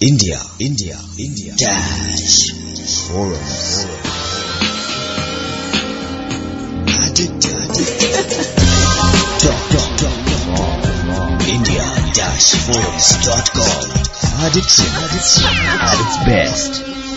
India Dash Forums. India-forums.com. Addiction at its best.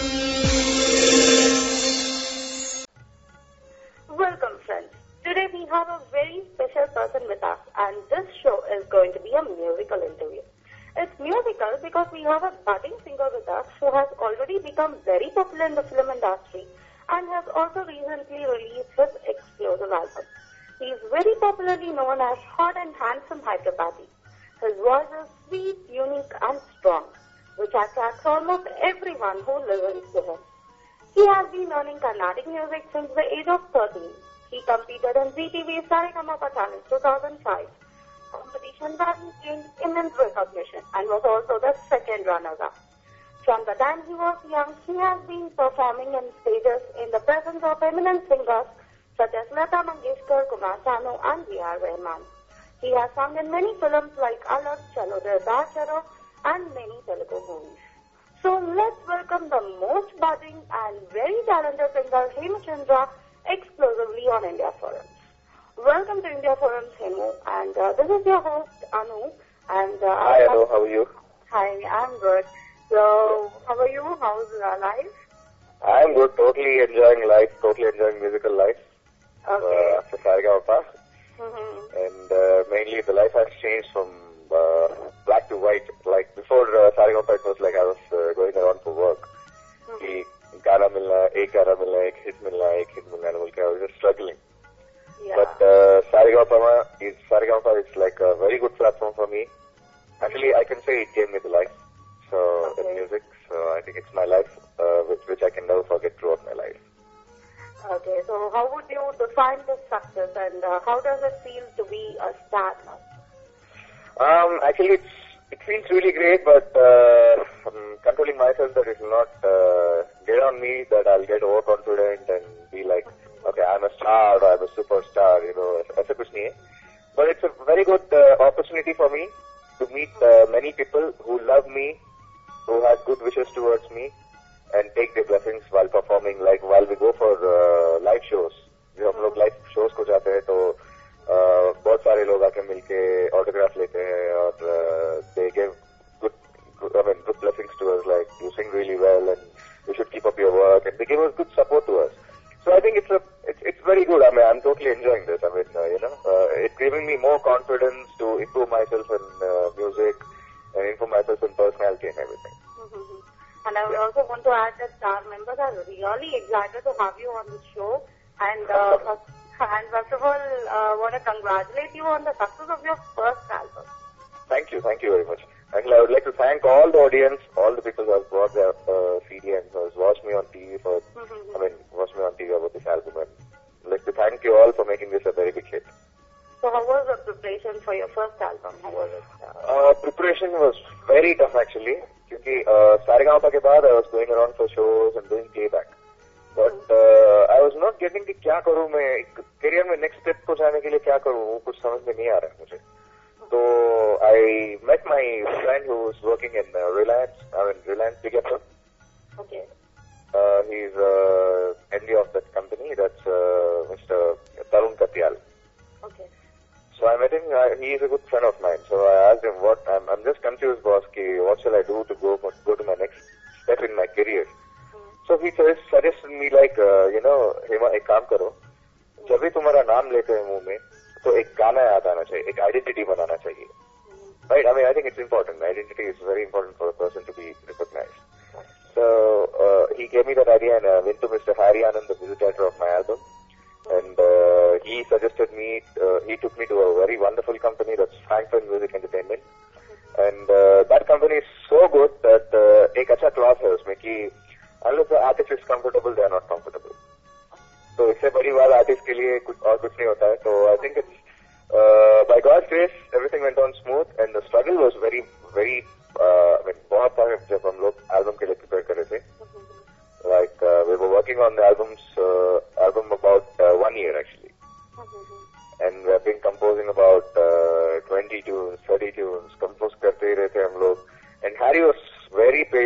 Welcome friends. Today we have a very special person with us, and this show is going to be a musical interview. It's musical because we have a budding singer with us who has already become very popular in the film industry and has also recently released his explosive album. He is very popularly known as Hot and Handsome Hyderabadi. His voice is sweet, unique and strong, which attracts almost everyone who listens to him. He has been learning Carnatic music since the age of 13. He competed in ZTV's Saregama Challenge 2005. Competition where he gained immense recognition and was also the second runner-up. From the time he was young, he has been performing in stages in the presence of eminent singers such as Lata Mangeshkar, Kumar Sanu and V.R. Rahman. He has sung in many films like Alag, Chalo Dilbar Chalo and many Telugu movies. So let's welcome the most budding and very talented singer Hemu Chandra explosively on India Forums. Welcome to India Forums, Hemu, and this is your host Anu. And hi Anu, how are you? Hi, I'm good. So, how are you? How's life? I'm good, totally enjoying life, totally enjoying musical life. Okay. After Saregama. Mm-hmm. And mainly the life has changed from black to white. Like before Saregama, it was like I was going around for work. कि गाना मिलना, एक गाना मिलना, एक hit मिलना, बोल के I was just struggling. Yeah. But Saregama is like a very good platform for me. Actually, I can say it gave me the life. So Okay. the music. So I think it's my life, which I can never forget throughout my life. Okay, so how would you define this success and how does it feel to be a star now? Actually, it feels really great, but I'm controlling myself that it will not get on me, that I'll get overconfident and be like, okay, I'm a star or I'm a superstar, ऐसा कुछ नहीं है. But it's a very good opportunity for me to meet many people who love me, who have good wishes towards me, and take their blessings while performing. Like while we go for live shows, जब हम लोग live shows को जाते हैं तो बहुत सारे लोग आके मिलके autograph लेते हैं और they give good blessings to us, like you sing really well and you should keep up your work, and they give us good support to us. So I think it's very good. I mean, I'm totally enjoying this. I mean, it's giving me more confidence to improve myself in music and improve myself in personality and everything. Mm-hmm. And I would also want to add that star members are really excited to have you on the show. And first of all, want to congratulate you on the success of your first album. Thank you very much. And I would like to thank all the audience, all the people who have bought their CD and who has watched me on TV watched me on TV about this album. And I'd like to thank you all for making this a very big hit. So how was the preparation for your first album? How was it? Preparation was very tough actually, क्योंकि Saregama के बाद I was going around for shows and doing playback. But I was not getting कि क्या करूँ मैं career में next step को जाने के लिए क्या करूँ, वो कुछ समझ में नहीं आ रहा है मुझे. So I met my friend who was working in Reliance Big FM. Okay. He's MD of that company. That's Mr. Tarun Katyal. Okay. So I met him. He is a good friend of mine. So I asked him, I'm just confused, boss. What shall I do to go to my next step in my career? So he suggested me like, Hema, एक काम करो. जब भी तुम्हारा नाम लेते हैं मुंह में, तो एक गाना याद आना चाहिए, एक आइडेंटिटी बनाना चाहिए. Right? I mean, I think it's important. Identity is very important for a person to be recognized. So he gave me that idea, and I went to Mr. Harry Anand, the music director of my album, and he suggested me. He took me to a very wonderful company, that's Franklin Music Entertainment, and that company is so good that एक अच्छा clause है उसमें कि unless the artist is comfortable, they are not comfortable. तो इससे बड़ी बात artist के लिए कुछ नहीं होता है. तो I think it's by God's grace everything went on smooth, and the struggle was very very बहुत था जब हम लोग album के लिए prepare कर रहे थे. Like we were working on the album about 1 year actually, and we have been composing about 20 tunes, 30 tunes, compose करते ही रहते हम लोग. And Harry was very patient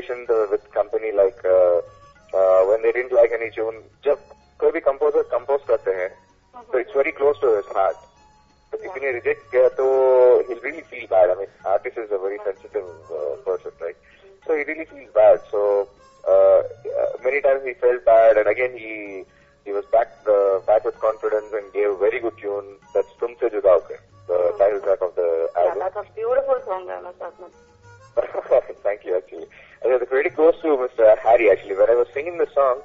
company like when they didn't like any tune, जब कोई भी composer compose करते हैं, so it's very close to his heart. So किसी ने reject किया तो he'll really feel bad. I mean, artist is a very sensitive person, right? So he really feels bad. So many times he felt bad, and again he was back with confidence and gave a very good tune. That's Tumse Juda Ho Gaye, the title track of the album. Yeah, that's a beautiful song, I must admit. Thank you, actually. The credit goes to Mr. Harry, actually. When I was singing the song,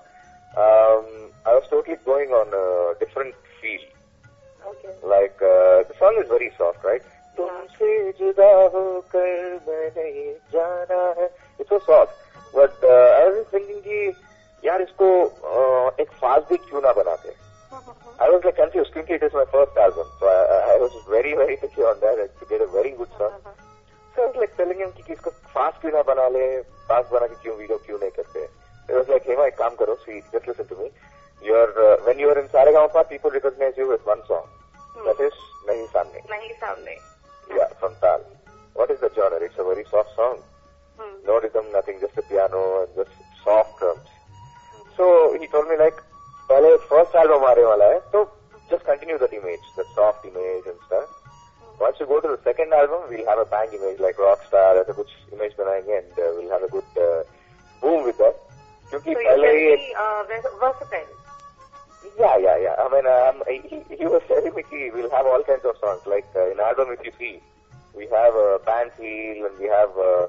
I was totally going on a different feel. Okay. Like, the song is very soft, right? Tumse juda ho kar main nahi jana hai. It's so soft. But I was just thinking कि यार इसको एक fast beat क्यों ना बनाते? I was like confused because it is my first album. So I was very, very picky on that to get a very good song. So I was like telling him कि इसको fast क्यों ना बना ले, fast बना के क्यों video क्यों नहीं करते? It was like, Hema, एक काम करो, see, just listen to me. When you are in Saregama, people recognize you with one song. That is Nahi Samne. Nahi Samne. Yeah, from Tal. What is the genre? It's a very soft song. No rhythm, nothing, just a piano and just soft drums. So he told me like, पहले first album आने वाला है, so just continue that image, that soft image and stuff. Once you go to the second album, we'll have a bang image like Rockstar, ऐसा कुछ image बनाएंगे and we'll have a good boom with that. क्योंकि पहले ही versatile. Yeah. I mean, he was telling me we'll have all kinds of songs. Like in album, if you see, we have band feel and we have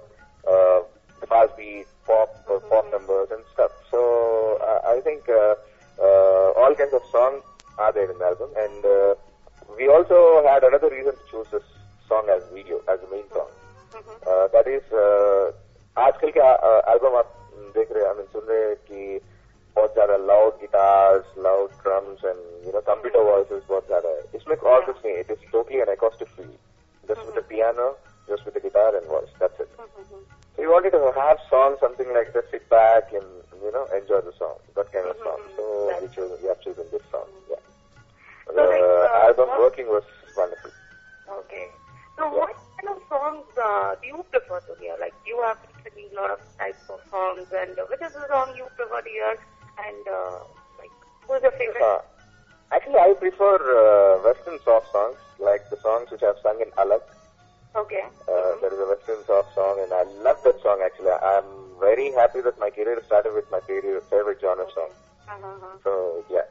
fast beat, pop numbers and stuff. So I think all kinds of songs are there in the album. And we also had another reason to choose this song as video, as the main song. That is, आजकल के album आप देख रहे हैं, I mean, सुन रहे हैं कि बहुत ज़्यादा loud guitars, loud drums and computer voices बहुत ज़्यादा है. इसमें और कुछ नहीं. It is totally an acoustic feel, just with the piano, just with the guitar and voice. That's it. So we wanted to have songs, something like just sit back and enjoy the song, that kind of song. So we have chosen this song. Yeah. The album working was wonderful. Okay. So what kind of songs do you prefer to hear? Like you have singing a lot of types of songs, and which is the song you prefer to hear? And like, who's your favorite? Actually, I prefer Western soft songs, like the songs which I've sung in Alag. Okay. There is a Western soft song, and I love that song. Actually, I'm very happy that my career started with my favorite genre song. So yeah.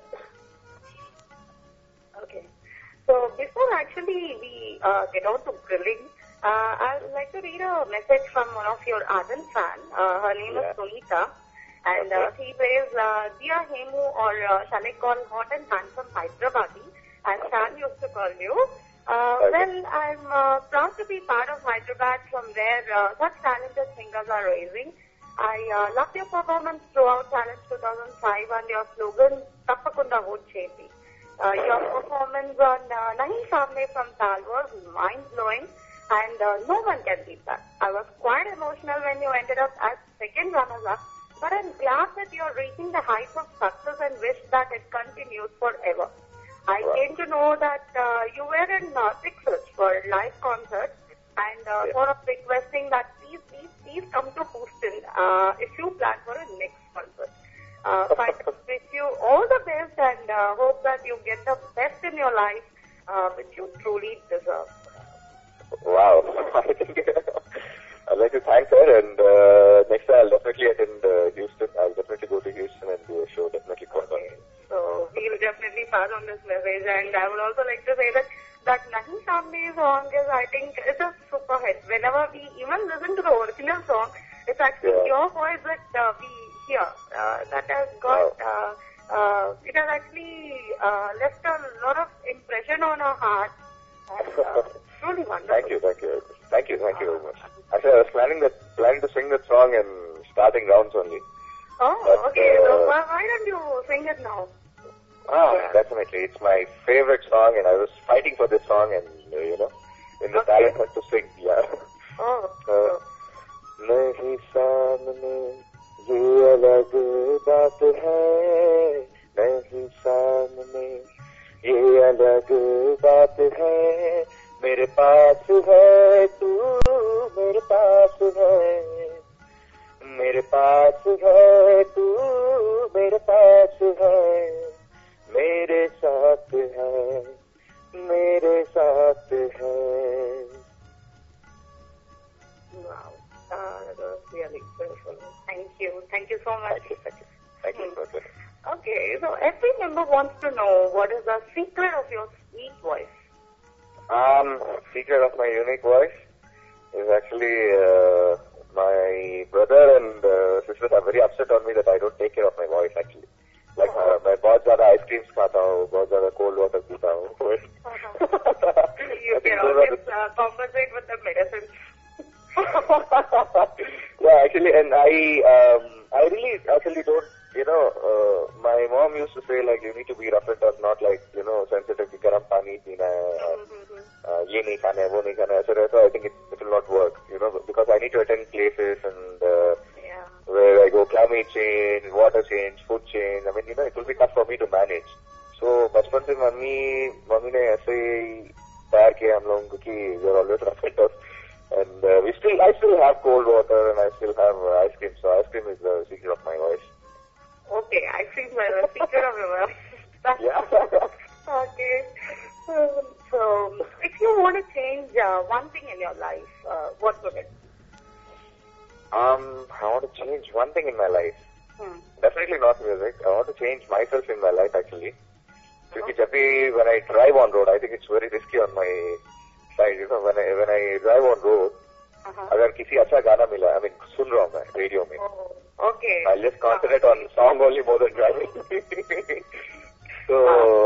Okay. So before actually we get on to grilling, I would like to read a message from one of your ardent fans. Her name is Sunita. And he says, Dear Hemu, or shall I call hot and handsome Hyderabadi, as Shan used to call you. Well, I'm proud to be part of Hyderabad, from where such talented singers are rising. I loved your performance throughout Challenge 2005 and your slogan, Tappakunda Vote Cheti. Your performance on Nahi Samne from Tal was mind-blowing, and no one can beat that. I was quite emotional when you ended up as second runner-up, but I'm glad that you're reaching the heights of success and wish that it continues forever. I came to know that you were in Texas for live concerts, and sort of requesting that please come to Houston if you plan for a next concert. I wish you all the best and hope that you get the best in your life, which you truly deserve. Wow. I think I'd like to thank her, and next time I'll definitely attend Houston. I'll definitely go to Houston and do a show, definitely call on. So we'll definitely pass on this message, and I would also like to say that Nahi Samne song is, I think, it's a super hit. Whenever we even listen to the original song, it's actually your voice that we hear. That has got, it has actually left a lot of impression on our heart. And, truly wonderful. Thank you very much. Actually, I was planning to sing that song in starting rounds only. Oh, but, okay. So why don't you sing it now? Definitely. It's my favorite song, and I was fighting for this song, and in the talent had to sing. Yeah. Oh. Nahi samne ye alag baat hai, nahi samne ye alag baat hai, mere paas hai tu, mere paas hai, mere paas पास है तू, मेरे पास है, मेरे साथ है, मेरे साथ है. Wow, that was really beautiful. Thank you so much. Thank you for that. Okay, so every member wants to know what is the secret of your sweet voice. Secret of my unique voice is actually my brother and sisters are very upset on me that I don't take care of my voice actually. Like मैं बहुत ज़्यादा ice creams खाता हूँ, बहुत ज़्यादा cold water पीता हूँ. You can always compensate with the medicine. Yeah, actually, and I really actually don't, my mom used to say like you need to be rough and tough, not like, sensitive कि गरम पानी पीना है, ये नहीं खाना है, वो नहीं खाना है, ऐसे रहे तो I think it will not work, because I need to attend places and where I go climate change, water change, food change. I mean, it will be tough for me to manage. So बचपन से mummy ने ऐसे ही तैयार किया हम लोगों को कि we are always rough and tough. And I still have cold water and I still have ice cream. So ice cream is the secret of my voice. Okay, ice cream is the secret of your voice. Yeah. Okay. So, if you want to change one thing in your life, what would it? I want to change one thing in my life. Definitely not music. I want to change myself in my life actually. Because when I drive on road, I think it's very risky on my side. When I drive on road, अगर किसी अच्छा गाना मिला, I mean, सुन रहा हूँ मैं radio में. Okay. I'll just concentrate on song only more than driving. So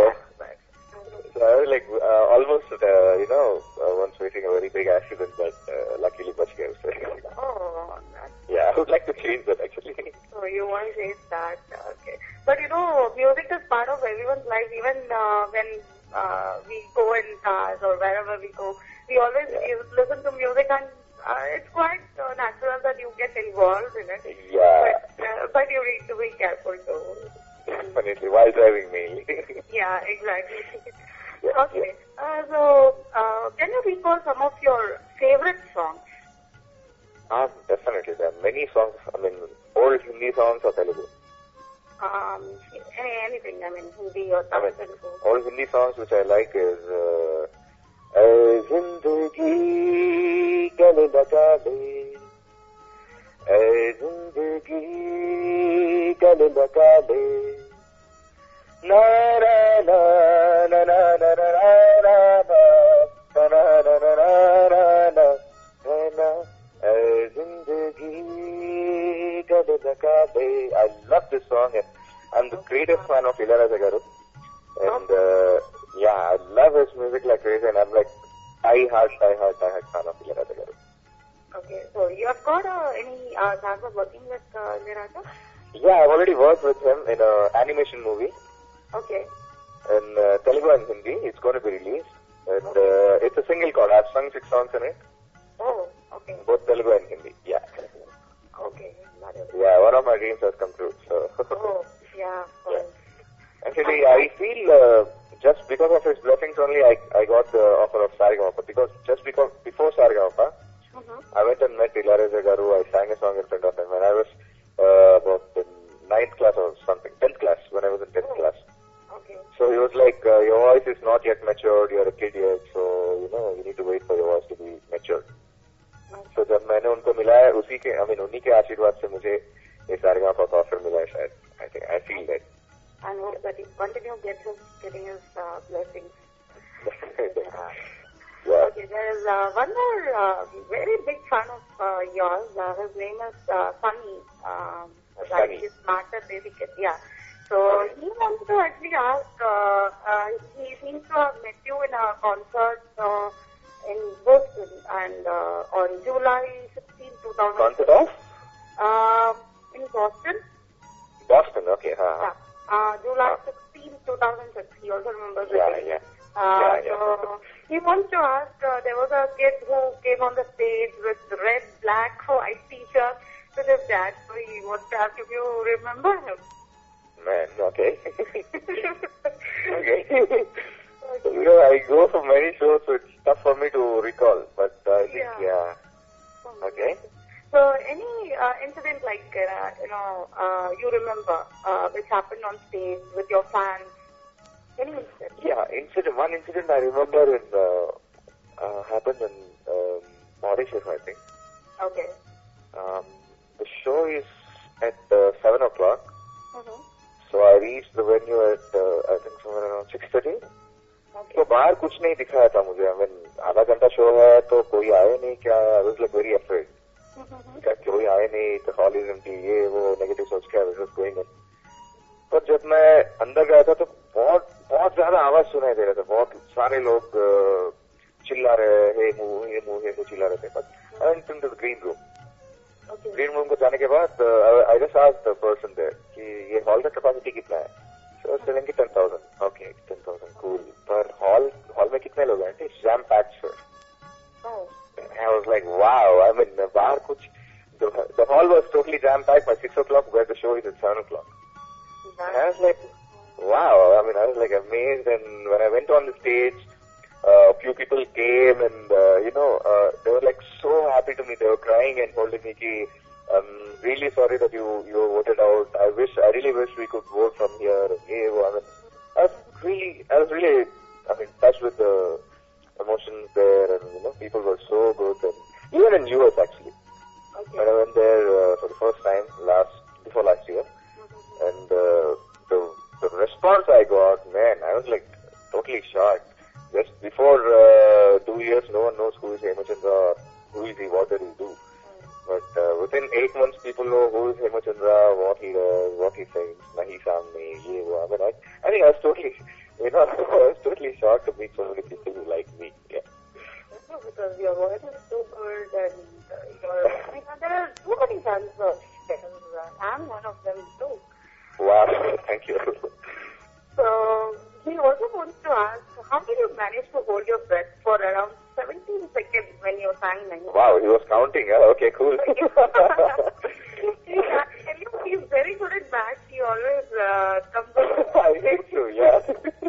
I was like almost, once facing a very big accident, but luckily बच गया उससे. Yeah, I would like to change that actually. So you want to change that, okay. But music is part of everyone's life. Even when we go in cars or wherever we go, we always listen to music, and it's quite natural that you get involved in it. Yeah. But you need to be careful too. Definitely, while driving mainly. Yeah, exactly. Okay. So, can you recall some of your favorite songs? Definitely. There are many songs. I mean, old Hindi songs or Telugu. Anything. I mean, Hindi or Tamil. Old Hindi songs which I like is "Ay Zindagi Gale Laga Le, Ay Zindagi Gale Laga Le, Na na na na na na na na na na na na na na na. I love this song and I'm the greatest fan of Ilayaraja Garu. And I love his music like crazy and I'm like die-hard fan of Ilayaraja Garu. Okay, so you have got any chance of working with Ilayaraja? Yeah, I've already worked with him in an animation movie. Okay. In Telugu and Hindi, it's going to be released. And it's a single chord. I've sung 6 songs in it. Oh, okay. Both Telugu and Hindi, yeah. Okay. Yeah, one of my dreams has come true. So. Oh, yeah. Actually, I feel just because of his blessings only, I got the offer of Saregama. Because before Saregama, I went and met Ilayaraja Garu. I sang a song in front of him when I was about in 9th class or something, 10th class, when I was in 10th class. Okay. So he was like, your voice is not yet matured, you're a kid yet, so, you need to wait for your voice to be matured. So जब मैंने उनको मिलाया उन्हीं के आशीर्वाद से मुझे ये सारेगामा का ऑफर मिला है शायद. I feel that. And hope that he continue getting his blessings. Yeah. Okay, there is one more very big fan of yours. His name is Sunny. Sunny. He's smarter basically. Yeah. So he wants to actually ask. He seems to have met you in a concert in Boston and on July 16, 2000. Concert of? In Boston. Boston, okay. July 16, 2006. He also remembers the date. Yeah. So he wants to ask, there was a kid who came on the stage with red, black, white t-shirt with his dad. So he wants to ask if you remember him. Man, okay. Okay. I go for many shows, so it's tough for me to recall. But I think, yeah. Okay. So any incident like, you remember, which happened on stage with your fans? Any incident? Yeah, one incident I remember happened in Mauritius, I think. Okay. The show is at 7 o'clock. Mm-hmm. So I reached the venue at, I think somewhere around 6:30. Okay. तो बाहर कुछ नहीं दिखाया था मुझे. I mean, आधा घंटा show है तो कोई आया नहीं क्या? I was like very afraid. क्या कोई आया नहीं, the hall is empty, ये वो नेगेटिव सोच के I was just going in. पर जब मैं अंदर गया था तो बहुत ज्यादा आवाज सुनाई दे रहा था. बहुत सारे लोग चिल्ला रहे, हे मू चिल्ला रहे थे. But I went into the green room. Okay. Green room को जाने के बाद I just asked the person there कि ये हॉल का कैपेसिटी कितना है. So I was telling कि 10,000. Okay, 10,000, cool. पर हॉल में कितने लोग हैं? It's jam packed, sir. Oh. I was like, wow. I mean, बाहर कुछ the hall was totally jam packed by 6 o'clock, where the show is at 7 o'clock. And I was like, wow. I mean, I was like amazed. And when I went on the stage, a few people came and they were like so happy to me. They were crying and holding me. Ki, I'm really sorry that you were voted out. I really wish we could vote from here. I was really touched with the emotions there, and people were so good. And even in US actually, Okay. when I went there for the first time before last year, and the response I got, man, I was like totally shocked. Just before 2 years, no one knows who is Hemachandra or who is he, what did he do. But within 8 months, people know who is Hemachandra, what he does, what he sings, Nahi Samne, ye wo. I think I was totally, I was totally shocked to meet so many people who like me. Yeah. Because your voice is so good and there are so many fans of yours. I'm one of them too. Wow, thank you. So, we also want to ask, how did you manage to hold your breath for around 17 seconds when you sang Nahi? Wow, he was counting. Okay, cool. He's very good at maths. He always comes up. I think so, yeah.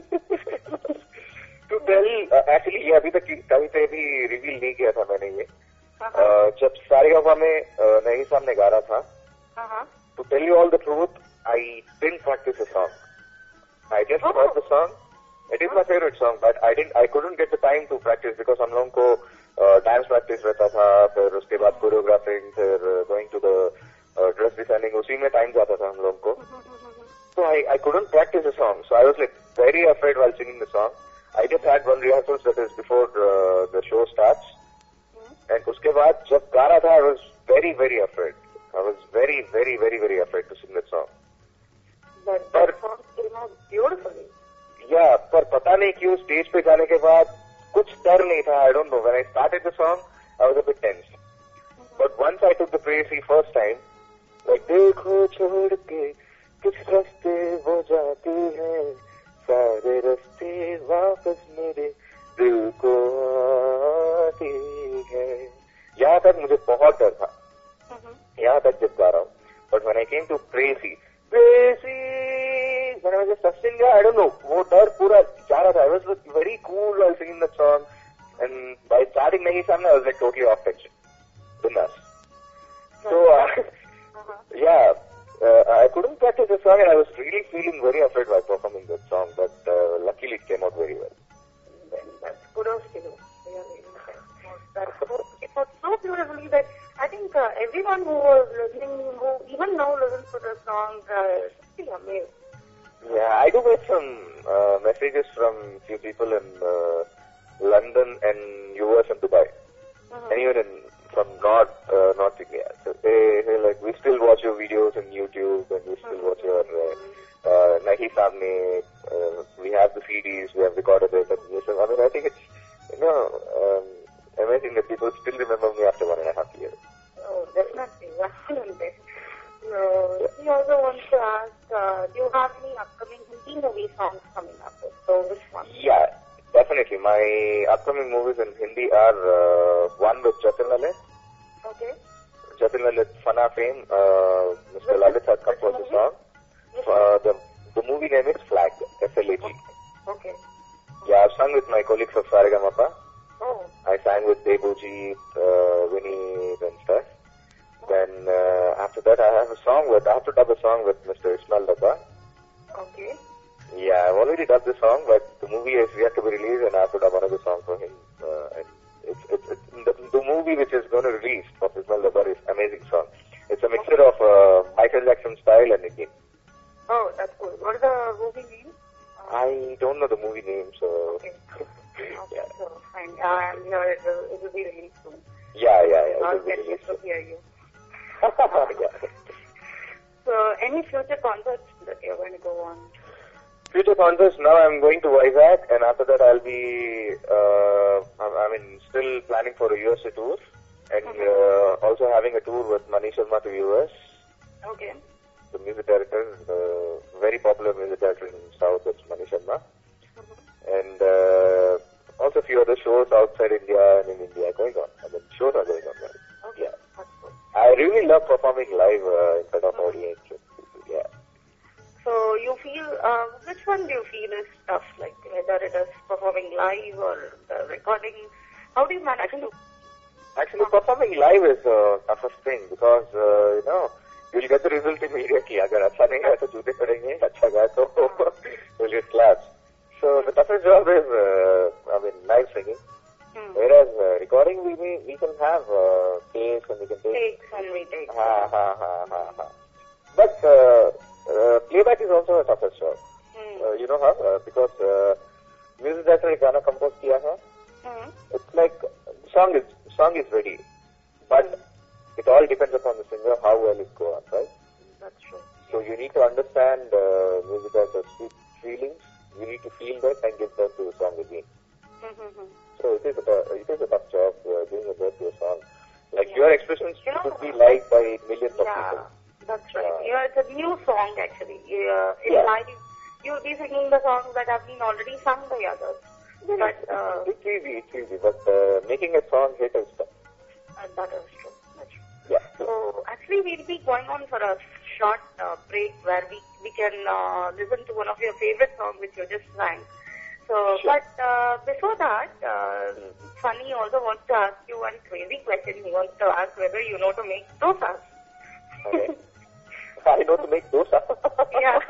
To tell, actually, ये अभी तक कहीं पे भी reveal नहीं किया था मैंने ये. जब सारेगामा में नहीं सामने गा रहा था. To tell you all the truth, I didn't practice the song. I just heard the song. It is my favorite song, but I couldn't get the time to practice because हम लोगों को dance practice रहता था, फिर उसके बाद choreographing, फिर going to the dress designing, उसी में time जाता था हम लोगों को. So I couldn't practice the song. So I was like very afraid while singing the song. I just had one rehearsal, that is before the show starts. And उसके बाद जब गा रहा था, I was very, very afraid. I was very, very, very, very afraid to sing that song. But that song came out beautifully. Yeah, पर पता नहीं क्यों स्टेज पे जाने के बाद कुछ डर नहीं था. I don't know. When I started the song, I was a bit tense. But once I took the Prayasi first time, like देखो छोड़ के किस रास्ते वो जाती है, सारे रास्ते वापस मेरे दिल को आती है. यहाँ तक मुझे बहुत डर था. यहाँ तक जब गा रहा हूँ. But when I came to Prayasi, when I was just singing, I don't know, वो डर पूरा जा रहा था. I was very cool while singing that song. And by starting Nahi Samne, I was like totally off pitch. Bindas. So, yeah, I couldn't practice the song and I was really feeling very afraid while performing that song. But luckily it came out very well. That's kudos to you. Really. It was so beautifully that I think everyone who was listening, who even now listens to the song, should be amazed. Yeah, I do get some messages from few people in London and US and Dubai. And even from North India. So they like, we still watch your videos on YouTube and we still watch your Nahi Samne. We have the CDs, we have recorded it. And I mean, I think it's, amazing that people still remember me after 1.5 years. Oh, definitely. Definitely. So, we also want to ask, do you have any upcoming Hindi movie songs coming up? So, which one? Yeah, definitely. My upcoming movies in Hindi are one with Jatin Lalit. Okay. Jatin Lalit, Fana fame. Mr. Lalit has composed the song. The movie name is Flag, FLAG. Okay. Yeah, I've sung with my colleagues of Saregamapa. Oh. I sang with Debuji, Vinny and stuff. Then after that, I have to dub a song with Mr. Ismail Dabba. Okay. Yeah, I've already dubbed the song, but the movie is yet to be released, and I have to dub another song for him. And the movie which is going to release of Ismail Dabba is amazing song. It's a mixture of Michael Jackson style and Indian. Oh, that's cool. What is the movie name? I don't know the movie name, so... Okay. Okay, so fine. I'm sure it will be released soon. Yeah. I'll get to hear you. Yeah. So, any future concerts that you're going to go on? Future concerts, now I'm going to Vizag, and after that I'll be, still planning for a USA tour, and also having a tour with Manish Sharma to US. Okay. The music director, the very popular music director in South, that's Manish Sharma. And also a few other shows outside India and in India going on. I mean, shows are going on, right? Okay. Yeah. That's cool. I really love performing live in front of audience. Yeah. So you feel, which one do you feel is tough? Like whether it is performing live or the recording? How do you manage to? Actually, performing live is the toughest thing because, you'll get the result immediately. अगर अच्छा नहीं गाया तो जूते पड़ेंगे, अच्छा गाया तो you'll get claps. So the toughest job is, live singing. Whereas recording, we can have takes and we can take... Takes and retakes. But playback is also a toughest job. You know how? Because music director एक गाना compose किया है. It's like song is ready, but it all depends upon the singer how well it goes on, right? That's true. So you need to understand music director's feelings. You need to feel that and give birth to the song again. So it is a tough job giving birth to a song. Like your expressions should be liked by millions of people. That's right. It's a new song actually. In live, you'll be singing the songs that have been already sung by others. But it's easy. But making a song hit is tough. That is true. That's true. Yeah. So actually, we'll be going on for a short break where we can listen to one of your favorite songs which you just sang. So, sure. But before that, Sunny also wants to ask you one crazy question. He wants to ask whether you know to make dosas. Okay. I know to make dosa. Yeah.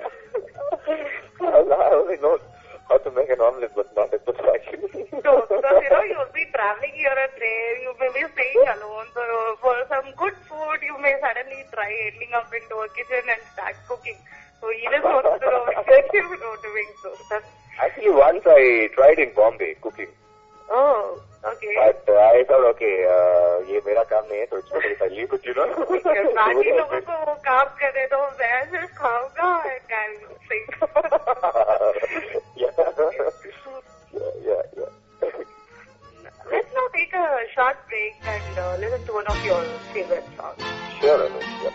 I only know how to make an omelette, but not a dosa actually. So, you'll be traveling here and there, you may be staying alone, so for some good food, you may suddenly try ending up into a kitchen and start cooking. So he just wants to know whether you know to make dosas. Actually, once I tried in Bombay cooking. Oh, okay. But I thought, okay, ये मेरा काम नहीं है, so it's better if I leave it, बाकी लोगों को वो काम करे तो मैं सिर्फ खाऊंगा and I'll sing. Yeah. Let's now take a short break and listen to one of your favorite songs. Sure, Anu. Yeah.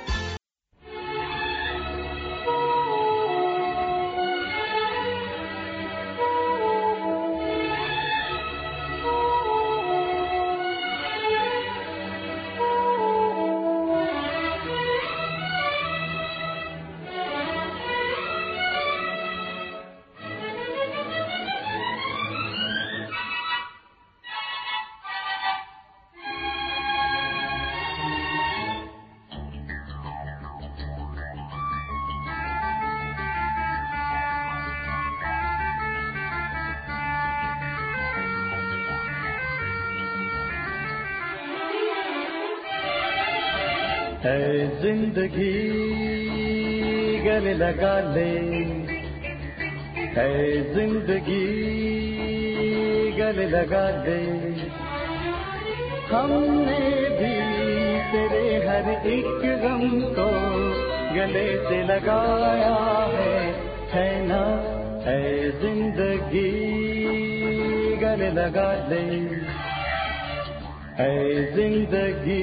है जिंदगी गले लगा ले, है जिंदगी गले लगा ले, हमने भी तेरे हर एक गम को गले से लगाया है ना, है जिंदगी गले लगा ले, है जिंदगी।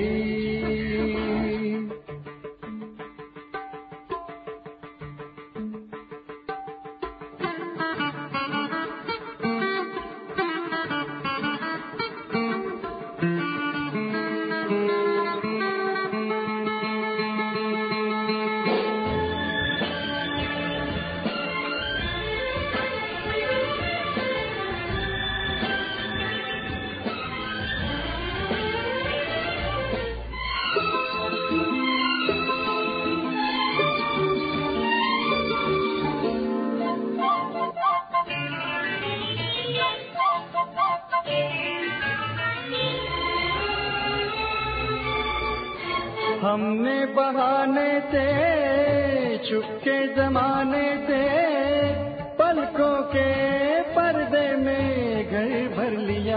हमने बहाने से चुपके जमाने से पलकों के पर्दे में घर भर लिया।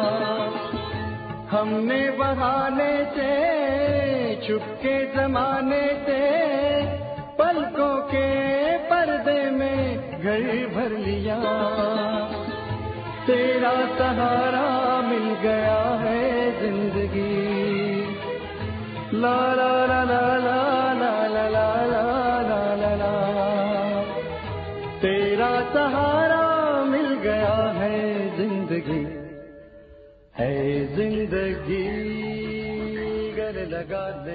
हमने बहाने से चुपके जमाने से पलकों के पर्दे में घर भर लिया। तेरा सहारा मिल गया है जिंदगी। ला ला ला ला ला ला ला ला ला ला। तेरा सहारा मिल गया है जिंदगी, है जिंदगी गले लगा दे।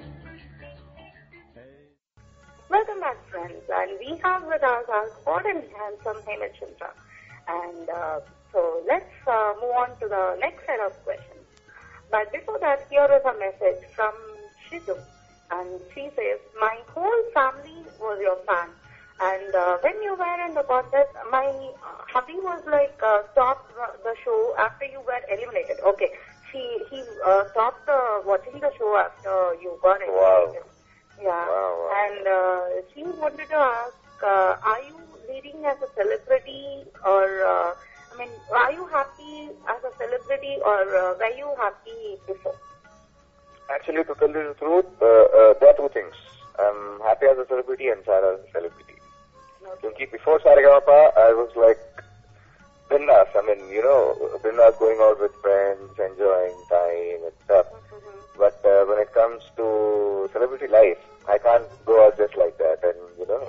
Welcome back, friends, and we have with us our hot and handsome Hemant Chandra. And so let's move on to the next set of questions. But before that, here is a message from Shizu, and she says, "My whole family was your fan, and when you were in the contest, my hubby was like stopped the show after you were eliminated." Okay, he stopped watching the show after you got eliminated. Wow. Yeah, Wow. and she wanted to ask, are you leading as a celebrity, or are you happy as a celebrity, or were you happy before? Actually, to tell you the truth, there are two things. I'm happy as a celebrity and sad as a celebrity. Because before Saregama, I was like bindas. Bindas, going out with friends, enjoying time and stuff. But when it comes to celebrity life, I can't go out just like that. And,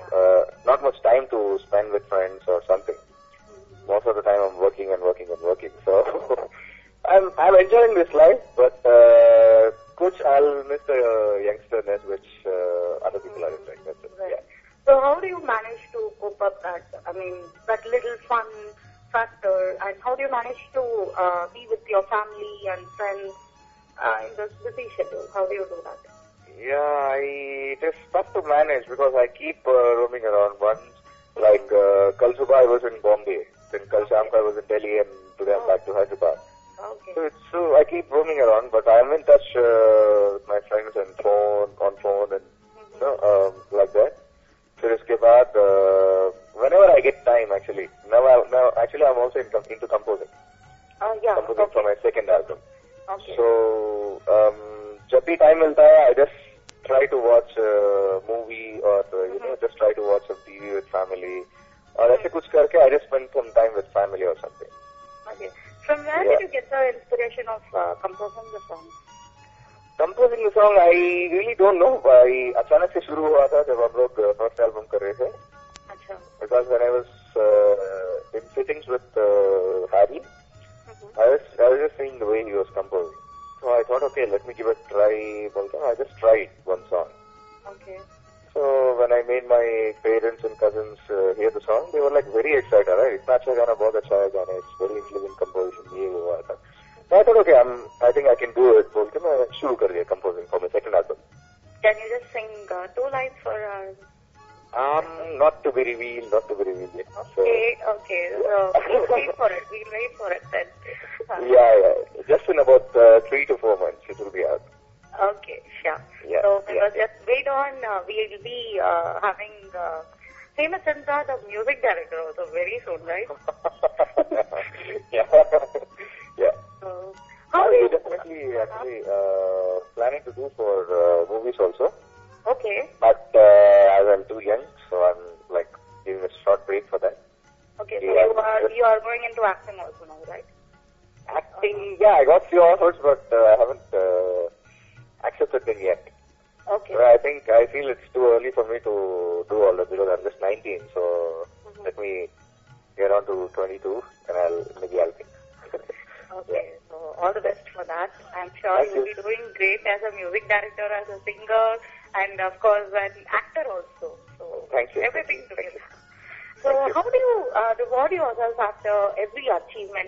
not much time to spend with friends or something. Most of the time I'm working and working and working. So, I'm enjoying this life, but kuch I'll miss the youngsterness which other people are enjoying. That's it. Right. Yeah. So how do you manage to cope up that, that little fun factor, and how do you manage to be with your family and friends in this busy schedule? How do you do that? Yeah, it is tough to manage because I keep roaming around. Once, like Kal Subha I was in Bombay, then Kal Sham I was in Delhi, and today I'm back to Hyderabad. Okay. So I keep roaming around, but I'm in touch with my friends on phone and like that. So uske baad, whenever I get time, actually, now I'm also into composing. Yeah. Composing for my second album. Okay. So जब भी time मिलता है, I just try to watch a movie or just try to watch some TV with family. और ऐसे कुछ करके I just spend some time with family or something. Okay. From where did you get the inspiration of composing the song? Composing the song, I really don't know. अचानक से शुरू हुआ था जब हम लोग first album कर रहे थे. अच्छा. Because when I was in sittings with Harry, I was just seeing the way he was composing. So I thought, okay, let me give it a try. I just tried one song. Okay. So when I made my parents and cousins hear the song, they were like very excited. Right? इतना अच्छा गाना, बहुत अच्छा है गाना. It's very intelligent composition. ये हुआ था. So I thought, okay, I think I can do it. बोल के मैं शुरू कर दिया composing for my second album. Can you just sing 2 lines for us? Not to be revealed yet. Okay. So we'll wait for it then. Yeah. Just in about 3 to 4 months, it will be out. Okay, sure. Yeah, So just wait on. We'll be having Hemant Chandra, the music director, also very soon, right? Yeah. So how do We're you? definitely actually planning to do for movies also. Okay. But as I'm too young, so I'm like giving a short break for that. Okay. So Yeah. you are going into acting also now, right? Acting, yeah, I got few offers, but I haven't accepted them yet. Okay. So I feel it's too early for me to do all that because I'm just 19. So let me get on to 22, and maybe I'll think. Okay. So all the best for that. I'm sure Thank you'll you. be doing great as a music director, as a singer, and of course an actor also. So Thank you. everything Thank together. you. So Thank you. how do you reward yourself after every achievement?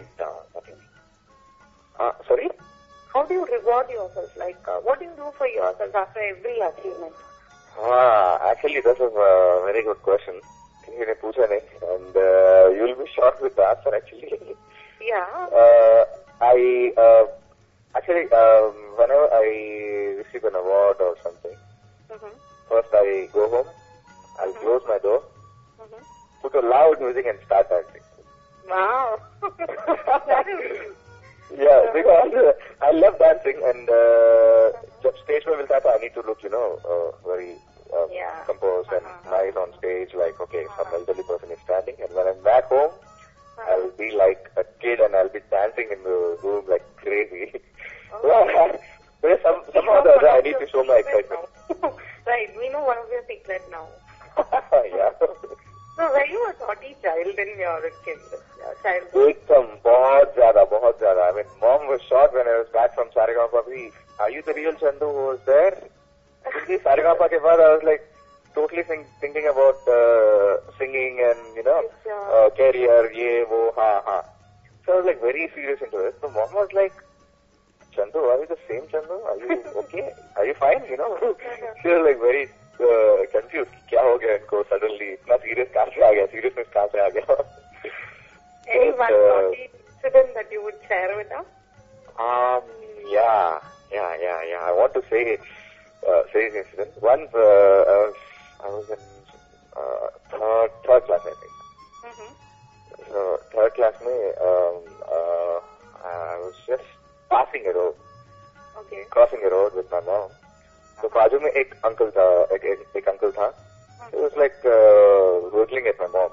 Sorry? How do you reward yourself? Like, what do you do for yourself after every achievement? Actually, that was a very good question. किसी ने पूछा नहीं, and you'll be shocked with the answer actually. Yeah. Actually, whenever I receive an award or something, Mm-hmm. first I go home, I'll close my door, Mm-hmm. put a loud music and start dancing. Wow. That is, Yeah, because I love dancing and जब stage में मिलता था, I need to look, very Yeah. composed and nice on stage, like, okay, some elderly person is standing, and when I'm back home, I'll be like a kid and I'll be dancing in the room like crazy. But somehow or the other, I need to show my excitement. Right, we know one of your secret now. Yeah. So were you a naughty child in your childhood? एकदम बहुत ज़्यादा. I mean, mom was shocked when I was back from Saregama. Are you the real Chandu who was there? Because Saregama के बाद I was like totally thinking about singing and career, ये वो हाँ. So I was like very serious into it. So mom was like, Chandu, are you the same Chandu? Are you okay? Are you fine? She was like very confused. क्या हो गया इनको suddenly इतना serious कहाँ से आ गया? Seriousness कहाँ से आ गया? Any one naughty incident that you would share with us? Yeah. I want to say an incident. Once I was in third class, I think. Mm-hmm. So third class I was just passing a road, crossing a road with my mom. So बाजू में एक uncle था. He was like whittling at my mom.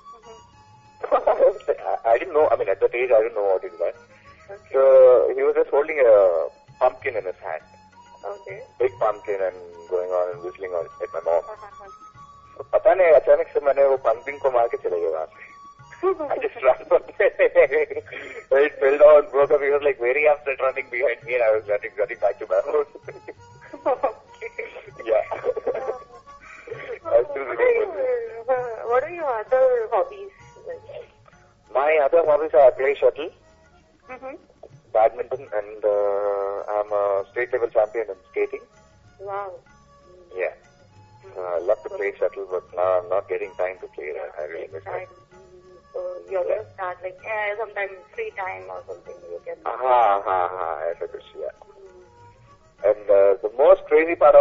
I didn't know. I mean, at that age, I didn't know what it was. Okay. So he was just holding a pumpkin in his hand, Okay. big pumpkin, and going on and whistling at my mom. So पता नहीं अचानक से मैंने वो pumpkin को मार के चले गया वहाँ से. I just ran from there. It fell down, broke up. He was like very upset running behind me, and I was running back to my house. Okay. Yeah. I still remember. What are your other hobbies? My other hobbies are I play shuttle, Mm-hmm. badminton, and I'm a state level champion in skating. Wow. Yeah. I love to play shuttle, but now I'm not getting time to play that. I really miss it. So you're going to start like sometime free time or something you can. Yes, I could see that. And the most crazy part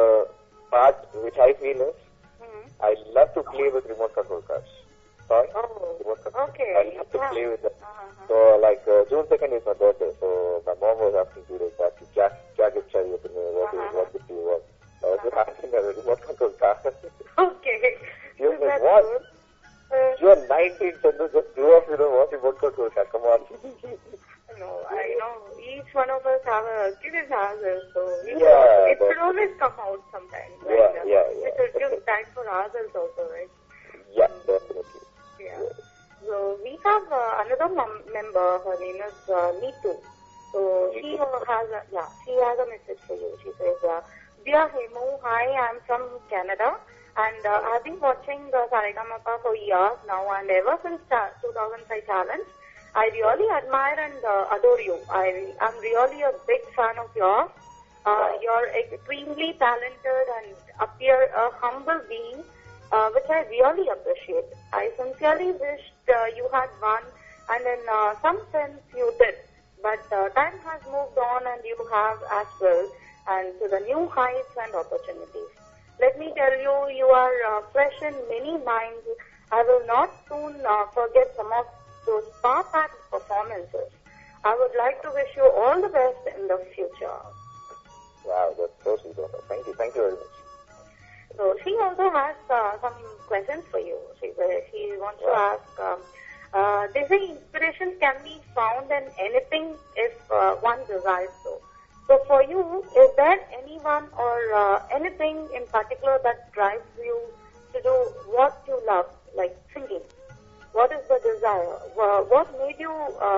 which I feel is, I love to play with remote control cars. Sorry? Oh, Remote control. okay. I love to play with them. So like June 2nd is my birthday, so my mom was asking to like that, क्या gift चाहिए तुम्हें, what gift do you want? I was just asking her a remote control car. Okay. She was like, That's what? good. You're 19, Chandu, just do off, what remote control car, come on. No, I know. Each one of us have a kid in ourselves, so Yeah, it should always come out sometimes. Yeah, right? yeah. We should give time for ourselves also, right? Yeah, definitely. Yeah. So we have another member. Her name is Neetu. So she has a message for you. She says, "Dear Hemu, hi. I'm from Canada, and I've been watching the Saregama for years now, and ever since 2005 challenge, I really admire and adore you. I'm really a big fan of yours. You're extremely talented and appear a humble being, which I really appreciate. I sincerely wished you had won, and in some sense you did. But time has moved on, and you have as well, and to the new heights and opportunities. Let me tell you, you are fresh in many minds. I will not soon forget some of those star-packed performances. I would like to wish you all the best in the future." Wow, that's so sweet of her. Thank you very much. So she also has some questions for you. She wants to ask, they say inspiration can be found in anything if one desires so. So for you, is there anyone or anything in particular that drives you to do what you love, like singing? What is the desire? What made you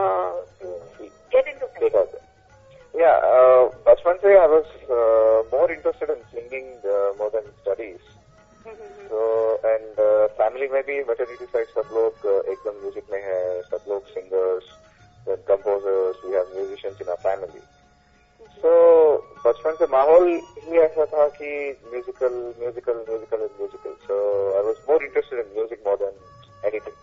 to get into singing? Yeah, बचपन से I was more interested in singing more than studies. So and family में भी maternity side सब लोग एकदम music में है, सब लोग singers, then composers, we have musicians in our family. So बचपन से माहौल ही ऐसा था कि musical. So I was more interested in music more than anything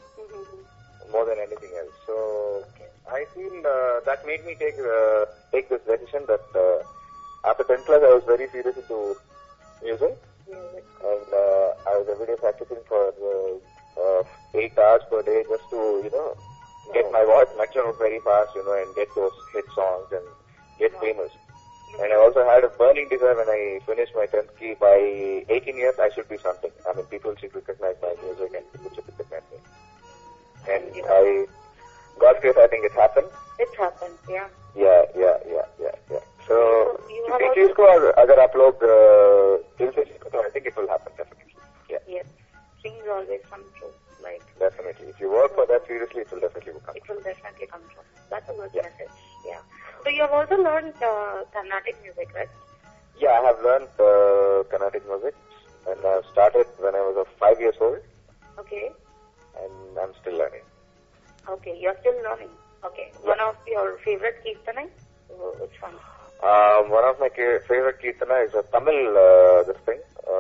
else. So I feel that made me take this decision that after 10th 10th class, I was very serious into music. And I was every day practicing for 8 hours per day just to, get my voice mature very fast, and get those hit songs and get famous. And I also had a burning desire when I finished my 10th key. By 18 years, I should be something. I mean, people should recognize my music and people should recognize me. And I, God's grace, I think it happened. It happened, yeah. Yeah. So, चीज को अगर आप लोग दिल से सीखो तो I think it will happen definitely. Yeah. Yes. Things always come true. Like definitely. If you work for that seriously, it will definitely come. It will definitely come true. That's a good message. Yeah. So you have also learned Carnatic music, right? Yeah, I have learned Carnatic music, and I started when I was 5 years old. Okay. And I'm still learning. Okay, you're still learning. Okay. Yeah. One of your favorite Kirtana? Which one? One of my favorite Kirtana is a Tamil, this thing.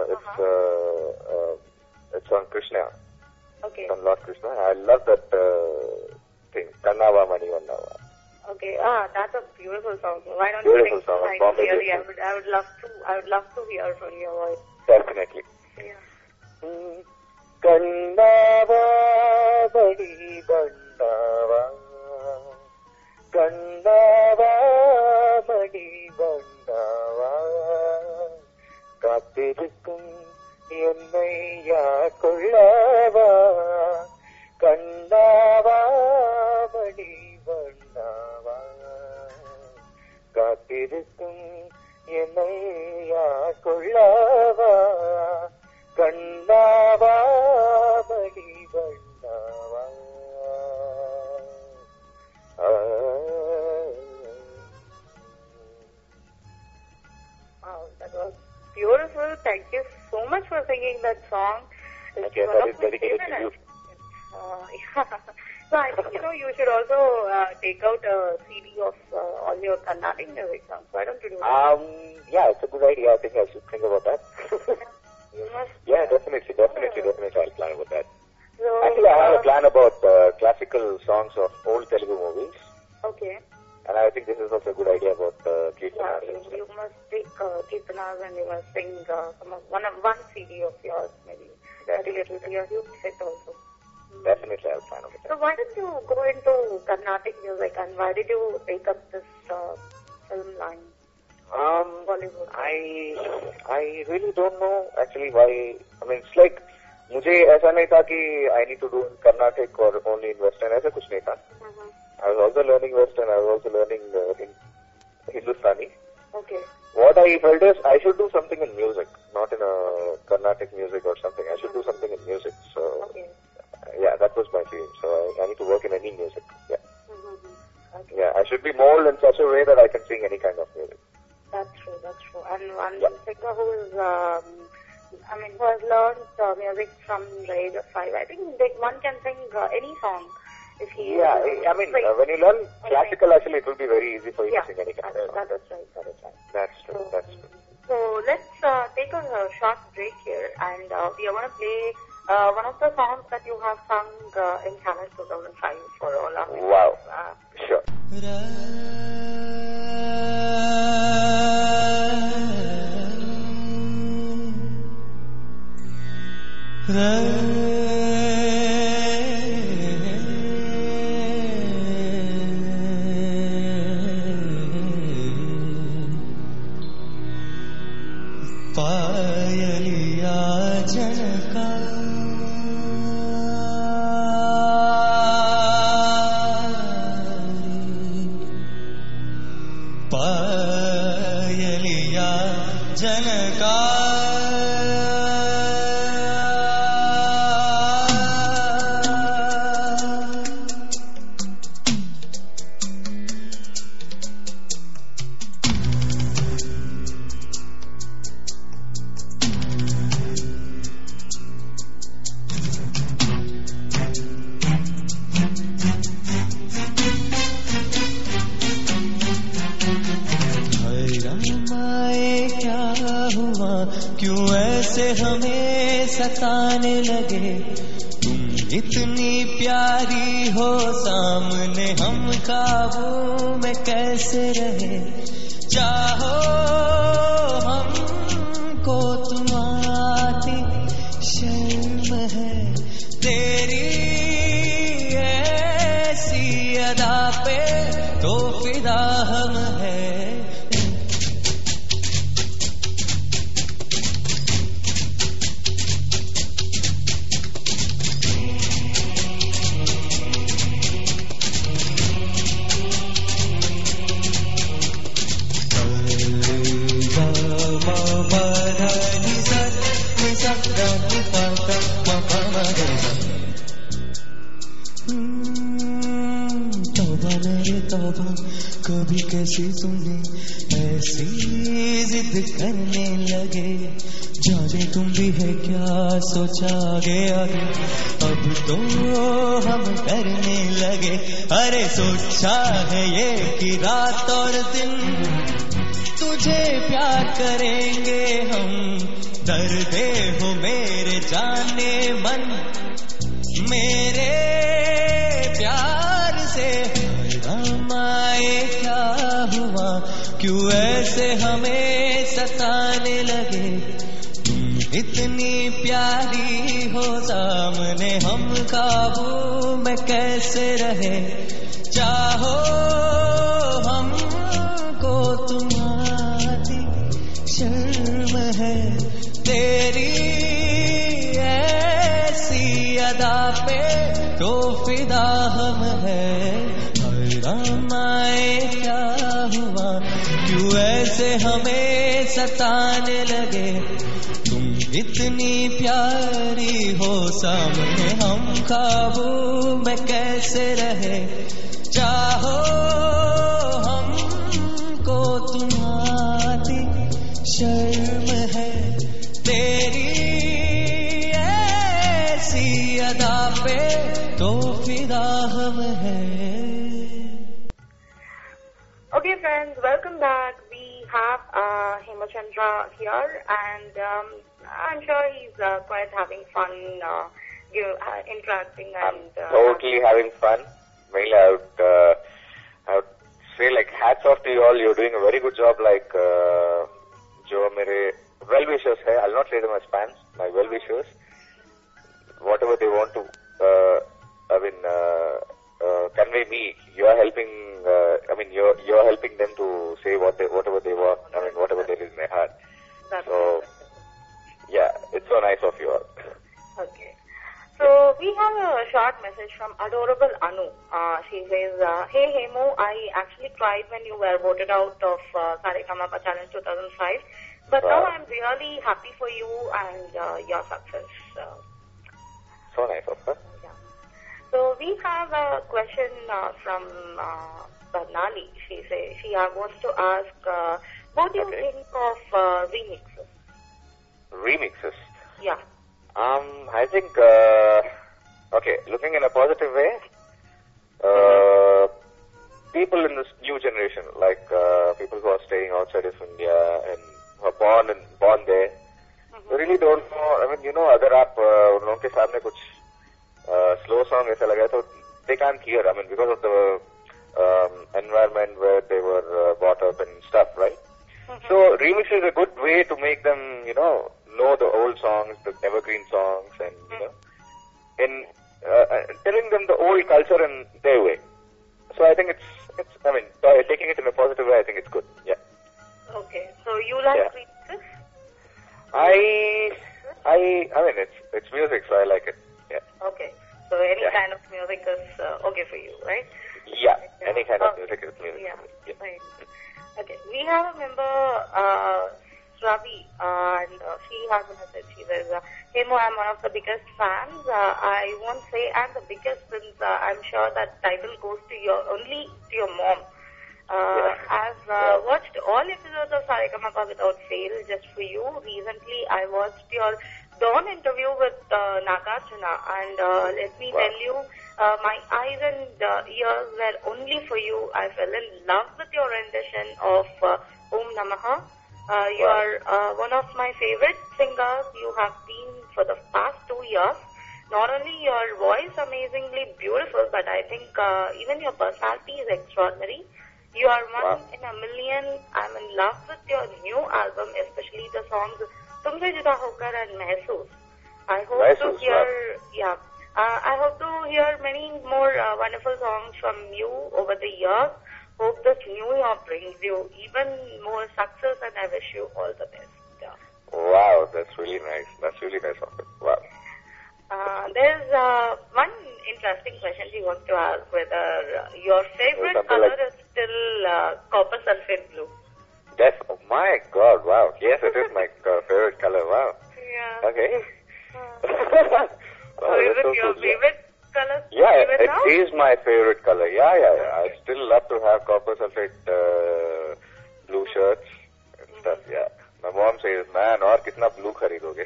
It's on Krishna. Okay. It's on Lord Krishna. I love that thing. Kannava Mani Vannava. Okay. That's a beautiful song. Why don't beautiful you song. really? I would love to hear from your voice. Definitely. Yeah. Kannava Mani Vannava. Kannava Mani Vannava. காத்திருக்கும் என்னை யார் கொள்ளவா கண்ணாவா மணி வண்ணாவா காத்திருக்கும் என்னை யார் கொள்ளவா கண்ணாவா மணி வண்ணாவா Wow, that was beautiful. Thank you so much for singing that song. It's okay, that is dedicated to you. Yeah. So I think, you should also take out a CD of all your Carnatic music songs. Why don't you do that? Yeah, it's a good idea. I think I should think about that. You must. Yeah, definitely. I'll plan about that. So, actually, I have a plan about classical songs of old Telugu movies. Okay. And I think this is also a good idea about Kirtanas. Yeah, you must take Kirtanas and you must sing one CD of yours, maybe. It will be a huge hit also. Definitely, I'll plan about that. So why did you go into Carnatic music and why did you take up this film line? Bollywood. I really don't know actually why. I mean, it's like मुझे ऐसा नहीं था कि I need to do in Carnatic or only in Western. ऐसा कुछ नहीं था. I was also learning Western. I was also learning Hindustani. Okay. What I felt is I should do something in music, not in a Carnatic music or something. I should do something in music. So, okay. Yeah, that was my dream. So I need to work in any music. Yeah. Okay. Yeah, I should be molded in such a way that I can sing any kind of music. That's true. And one singer who is, who has learned music from the age of 5, I think one can sing any song. Yeah, when you learn classical, actually, it will be very easy for you to sing any kind of song. That is right. That's true. So let's take a short break here, and we are going to play one of the songs that you have sung in Challenge 2005 for all our viewers. Wow. Sure. पायलिया जनका पायलिया जनका क्यों ऐसे हमें सताने लगे तुम इतनी प्यारी हो सामने हम काबू में कैसे रहे चाहो हमको तुम्हारी शर्म है तेरी ऐसी अदा पे तो फिदा हम है कभी कैसी तूने ऐसी जिद करने लगे जाने तुम भी है क्या सोचा गया अब तो हम करने लगे अरे सोचा है ये कि रात और दिन तुझे प्यार करेंगे हम दर्दे हो मेरे जाने मन मेरे प्यार से रामाए क्या हुआ क्यों ऐसे हमें सताने लगे तुम इतनी प्यारी हो सामने हम काबू में कैसे रहे चाहो हमको तुम्हारी शर्म है तेरी ऐसी अदा पे तो फिदा हम है रामाए क्या हुआ क्यों ऐसे हमें सताने लगे तुम इतनी प्यारी हो सामने हम काबू में कैसे रहे चाहो हमको तुम्हारी शर्म है तेरी ऐसी अदा पे तो फिदा हम है Okay, friends, welcome back. We have Hemachandra here, and I'm sure he's quite having fun, interacting and... totally having fun. Mainly, I would say, like, hats off to you all. You're doing a very good job, like, jo mere well-wishers hai. I'll not say them as fans, my well-wishers. Whatever they want to, convey me, you're helping, you're helping them to say whatever they want, whatever there is in their heart. That's so, yeah, it's so nice of you all. Okay. So, we have a short message from adorable Anu. She says, hey Hemu, I actually cried when you were voted out of Saregama Challenge 2005. But now I'm really happy for you and your success. So nice of her. Yeah. So we have a question from Barnali. She wants to ask, what do you think of remixes? Remixes? Yeah. I think, looking in a positive way, people in this new generation, like people who are staying outside of India and who are born there, they really don't know, अगर आप उन लोगों के सामने कुछ slow song ऐसा लगा तो they can't hear, because of the environment where they were brought up and stuff, right? So remix is a good way to make them, know the old songs, the evergreen songs, and and telling them the old culture in their way. So I think it's taking it in a positive way, I think it's good. Yeah. Okay. So you like remixes? It's music, so I like it. Yeah. Okay. So any kind of music is okay for you, right? Yeah. Any kind of music is music. Yeah. Right. Okay. We have a member, Ravi, and she has a message. She says, Hemu, I'm one of the biggest fans. I won't say I'm the biggest since I'm sure that title goes to only to your mom. I've watched all episodes of Saregama without fail just for you. Recently, I watched your Dawn interview with Nagarjuna, and let me tell you, my eyes and ears were only for you. I fell in love with your rendition of Om Namaha. You are one of my favorite singers. You have been for the past 2 years. Not only your voice amazingly beautiful, but I think even your personality is extraordinary. You are one Wow. in a million. I'm in love with your new album, especially the songs Tumse Juda Hokar and Mehsoos. I hope to Mehsoos, hear, yeah. I hope to hear many more wonderful songs from you over the years. Hope this new year brings you even more success, and I wish you all the best. Yeah. Wow, that's really nice. That's really nice of it. Wow. There's one interesting question she wants to ask, whether your favorite Something color like- is still copper sulfate blue. Oh my God, wow. Yes, it is my favorite color. Wow. Yeah. Okay. So Wow, is that's so it your cool. favorite color? Yeah, even now? it is my favorite color. Yeah. I still love to have copper sulfate blue shirts and stuff. Yeah. My mom says, "Man, और कितना blue खरीदोगे?"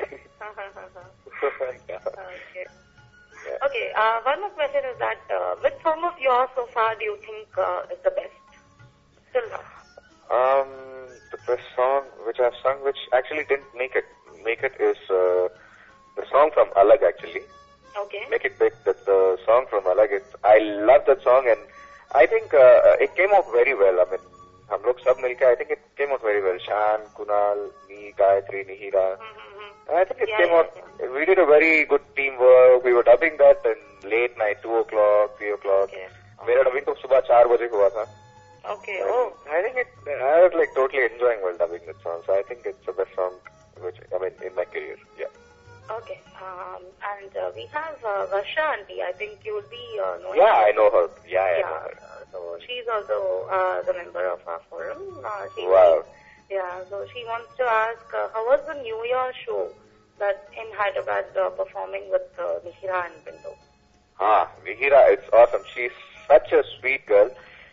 Yeah. Okay. Yeah. Okay, one more question is that which song of yours so far do you think is the best? Still now. The best song which I've sung, which actually didn't make it is the song from Alag actually. Okay. Make It Big. That's the song from Alag. I love that song, and I think it came out very well. I mean, हम लोग सब मिलके, I think it came out very well. Shan, Kunal, me, Gayatri, Nihira. I think it came out. Yeah. We did a very good teamwork. We were dubbing that in late night, 2 o'clock, 3 o'clock. Okay. मेरा dubbing तो सुबह 4 बजे हुआ था. Okay. Oh. I think I was like totally enjoying while dubbing that song. So I think it's the best song in my career. Yeah. Okay. And we have Varsha auntie. I think you will be knowing. Yeah, I know her. Yeah, I know Yeah. her. So she's also the member of our forum. Wow. Yeah. So she wants to ask, how was the New Year show that in Hyderabad performing with Mihira and Bindu? Mihira, it's awesome. She's such a sweet girl.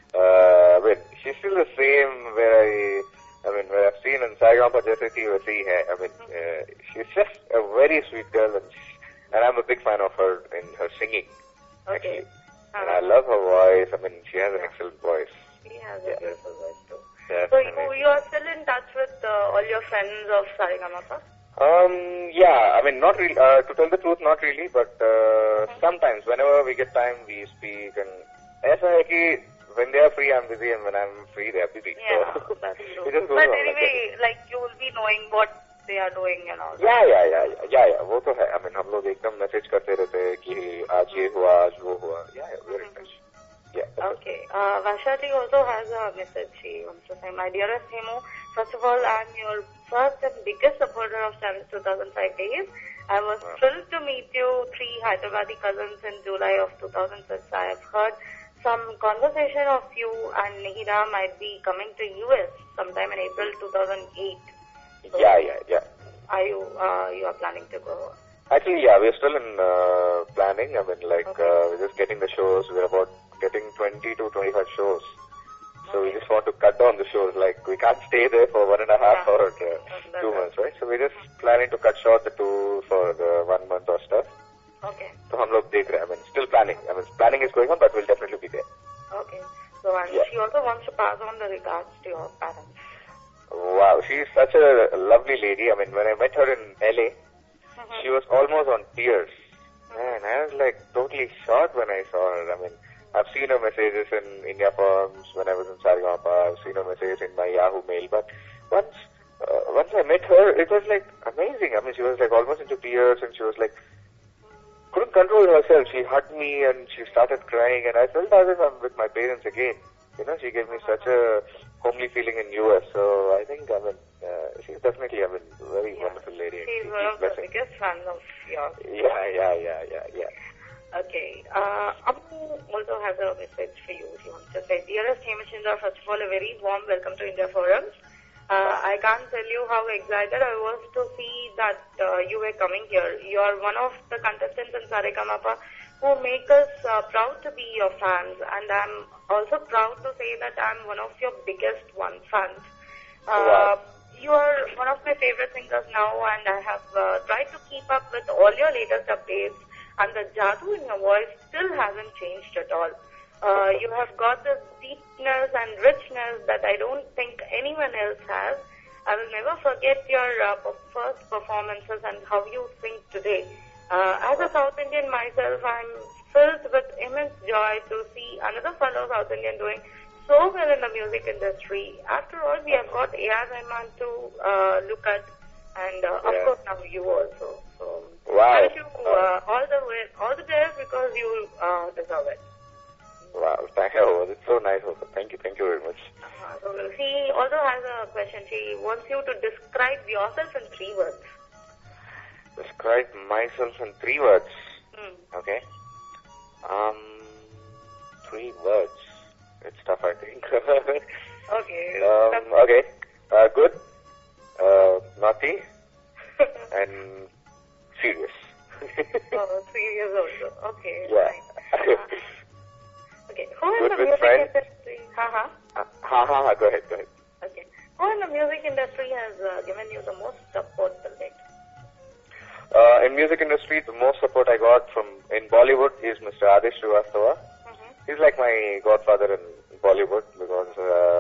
She's still the same where I've seen in Saigon Jaise Thi Waise Hi Hai. She's just a very sweet girl, and I'm a big fan of her in her singing, Okay. actually. And I love her voice. I mean, she has an excellent voice. She has a beautiful voice too. Yeah, So you are still in touch with all your friends of Saregamapa? Yeah, I mean, not really, to tell the truth, not really, but sometimes, whenever we get time, we speak, and ऐसा है कि when they are free, I'm busy, and when I'm free, they are busy. Yeah, So, that's true. it just goes But on like anyway, like you will be knowing what they are doing and all. that. Yeah, वो तो है. I mean, हम लोग एकदम message करते रहते हैं कि आज ये हुआ, आज वो हुआ. Yeah, we're in touch. Yeah. that's it. Okay. Vashati also has a message. She wants to say, my dearest Hemu, first of all, I'm your first and biggest supporter of 2005 days. I was thrilled to meet you, 3 Hyderabadi cousins in July of 2006. I have heard some conversation of you and Nihira might be coming to US sometime in April 2008. So Yeah. Are you are planning to go? Actually, yeah, we're still in planning. I mean, like, we're just getting the shows. We're about getting 20 to 25 shows. So we just want to cut down the shows. Like, we can't stay there for 1.5 or 2 months, right? So we're just planning to cut short the tour for the 1 month or stuff. Okay. So हम लोग देख रहे हैं. I mean, still planning. I mean, planning is going on, but we'll definitely be there. Okay. So, and Yeah. she also wants to pass on the regards to your parents. Wow, she's such a lovely lady. I mean, when I met her in LA, she was almost on tears. Man, I was like totally shocked when I saw her. I mean, I've seen her messages in India Forums when I was in Saregama. I've seen her messages in my Yahoo mail. But once I met her, it was like amazing. I mean, she was like almost into tears, and she was like couldn't control herself. She hugged me and she started crying, and I felt as if I'm with my parents again. You know, she gave me such a homely feeling in US. So I think, I mean, she's definitely, a very wonderful lady. and She's she one keeps of the blessing. biggest fans of yours. Yeah. Okay. Abu also has a message for you. She wants to say, dearest Hemachandra, first of all, a very warm welcome to India Forums. I can't tell you how excited I was to see that you were coming here. You are one of the contestants in Saregamapa who make us proud to be your fans, and I'm also proud to say that I'm one of your biggest fans. Wow. You are one of my favorite singers now, and I have tried to keep up with all your latest updates, and the jadoo in your voice still hasn't changed at all. You have got this deepness and richness that I don't think anyone else has. I will never forget your first performances and how you sing today. As a South Indian myself, I'm filled with immense joy to see another fellow South Indian doing so well in the music industry. After all, we have got A.R. Rahman to look at, and of course now you also. So Wow. wish you all the best because you deserve it. Wow, thank you. It's so nice also. Thank you very much. So she also has a question. She wants you to describe yourself in 3 words. Describe myself in 3 words. Okay. 3 words. It's tough, I think. Okay. Okay. Good, naughty, and serious. Oh, 3 years also. Okay. Yeah. Fine. Okay. Who in Good the with music friends. industry? Go ahead. Okay. Who in the music industry has given you the most support till date? In music industry, the most support I got from in Bollywood is Mr. Adish Srivastava. He's like my godfather in Bollywood because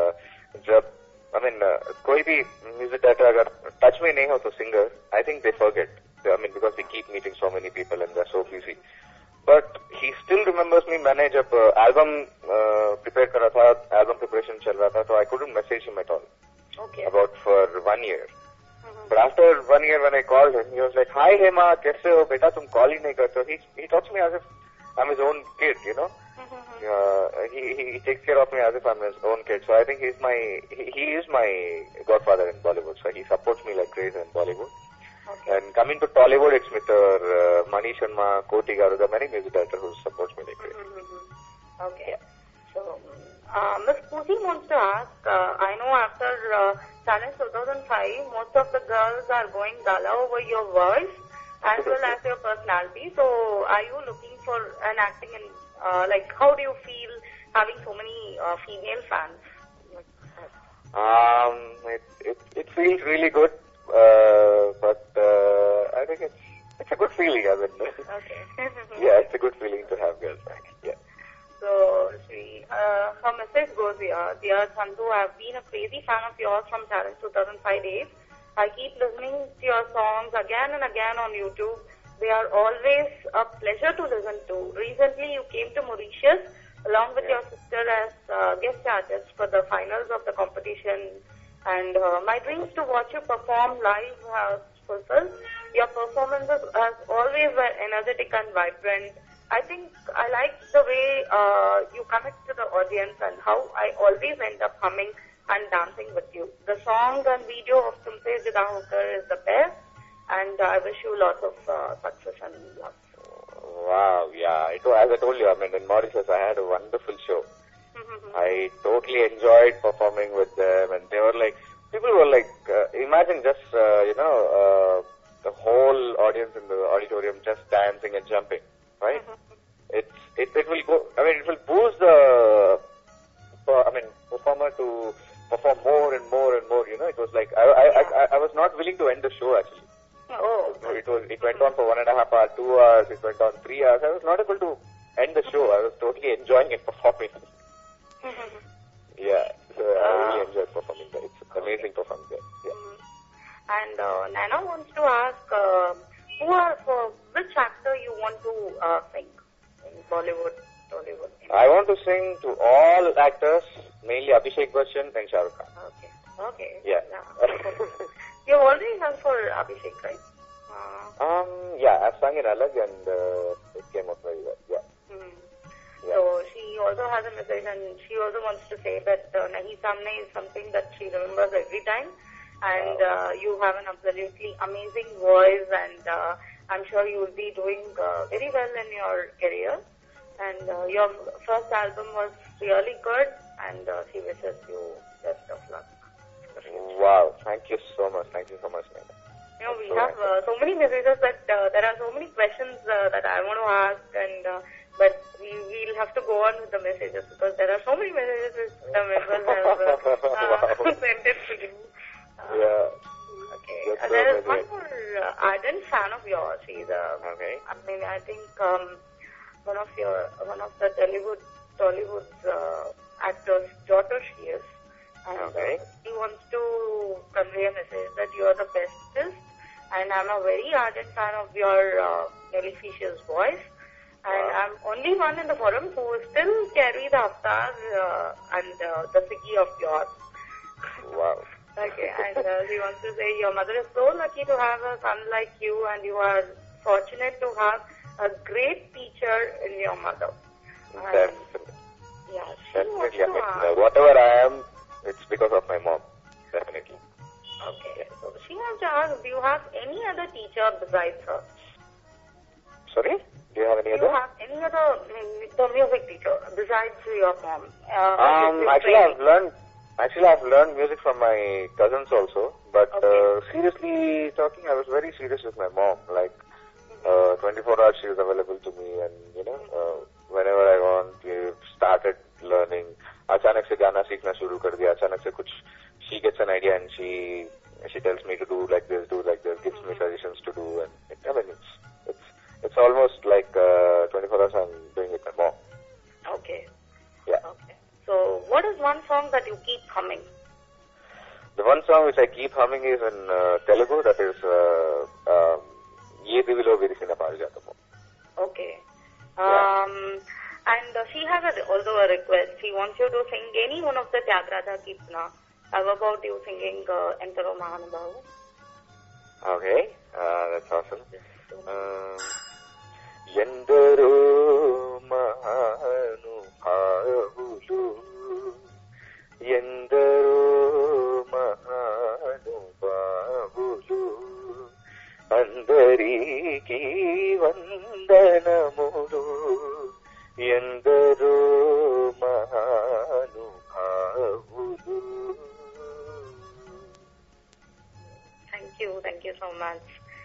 कोई भी music director अगर touch में नहीं हो तो singer, I think they forget. Because they keep meeting so many people and they're so busy. But he still remembers me. मैंने जब album prepare कर रहा था, album preparation चल रहा था, so I couldn't message him at all. Okay. About for 1 year. But after 1 year when I called him, he was like, "Hi Hema, कैसे हो बेटा? तुम call ही नहीं करते." He talks to me as if I'm his own kid, you know. He takes care of me as if I'm his own kid. So I think he is my godfather in Bollywood. So he supports me like crazy in Bollywood. Okay. And coming to Tollywood, it's Mr. Mani Sharma, Koti Garu, the many music directors who supports me like crazy. Okay. So, Ms. Pooji wants to ask, I know after Challenge 2005, most of the girls are going gala over your voice as well as your personality. So, are you looking for an acting in, how do you feel having so many female fans? It feels really good, but I think it's a good feeling. Okay. Yeah, it's a good feeling to have girls back. Yeah. So, her message goes here. Dear Chandu, I've been a crazy fan of yours from Challenge 2005 days. I keep listening to your songs again and again on YouTube. They are always a pleasure to listen to. Recently, you came to Mauritius along with your sister as guest artists for the finals of the competition. And my dreams to watch you perform live has fulfilled. Your performances has always been energetic and vibrant. I think I like the way you connect to the audience and how I always end up humming and dancing with you. The song and video of Tumse Juda Hokar is the best, and I wish you lots of success and love. Wow, yeah. As I told you, in Mauritius, I had a wonderful show. I totally enjoyed performing with them, and they were like, people were like, imagine just, the whole audience in the auditorium just dancing and jumping, right? It will go, it will boost the, performer to perform more and more and more, it was like, I was not willing to end the show actually. Oh. It went on for 1.5 hours, 2 hours, it went on 3 hours. I was not able to end the show. I was totally enjoying it, performing. Yeah, so I really enjoyed performing there. It's amazing performing there. Yeah. And Nana wants to ask, which actor you want to sing in Bollywood, Tollywood? I want to sing to all actors, mainly Abhishek Bachchan and Shah Rukh Khan. Okay. Yeah. You already sung for Abhishek, right? Yeah, I've sung in Alag and it came out very well. Yeah. Yeah. So she also has a message, and she also wants to say that Nahi Samne is something that she remembers every time, and you have an absolutely amazing voice, and I'm sure you will be doing very well in your career. And your first album was really good, and she wishes you best of luck. Wow, thank you so much. Thank you so much, Nana. We have so many messages that there are so many questions that I want to ask, and but we'll have to go on with the messages because there are so many messages which the members have sent it to you. Yeah. Okay. There is one more ardent fan of yours. She's okay. I think one of the Tollywood's actors' daughter she is. And okay. He wants to convey a message that you are the bestest, and I'm a very ardent fan of your Nelly Fisher's voice. And I'm only one in the forum who still carry the avatar and the Siggy of yours. Wow. Okay, and he wants to say your mother is so lucky to have a son like you, and you are fortunate to have a great teacher in your mother. Definitely. Yeah, Definitely. I mean, whatever I am, it's because of my mom. Definitely. Okay, so she has to ask, do you have any other teacher besides her? Sorry? Do you have any Do other? you have any other the music teacher besides your mom? Actually, I've learned music from my cousins also. But seriously talking, I was very serious with my mom. Like 24 hours she was available to me, and whenever I want, we started learning. अचानक से गाना सीखना शुरू कर दिया. अचानक से कुछ, she gets an idea and she tells me to do like this, gives me suggestions to do, and it's almost like 24 hours I'm doing with my mom. Okay. Yeah. Okay. So, what is one song that you keep humming? The one song which I keep humming is in Telugu, that is Ye Divilo Virisina Parijatamu. Okay. And she has also a request. She wants you to sing any one of the Tyagaraja Kirtana. How about you singing Entaro Mahanubavu? Okay, that's awesome. Endaro Mahanubhavulu, Endaro Mahanubhavulu, Andariki Vandanamulu, Endaro Mahanubhavulu. Thank you so much.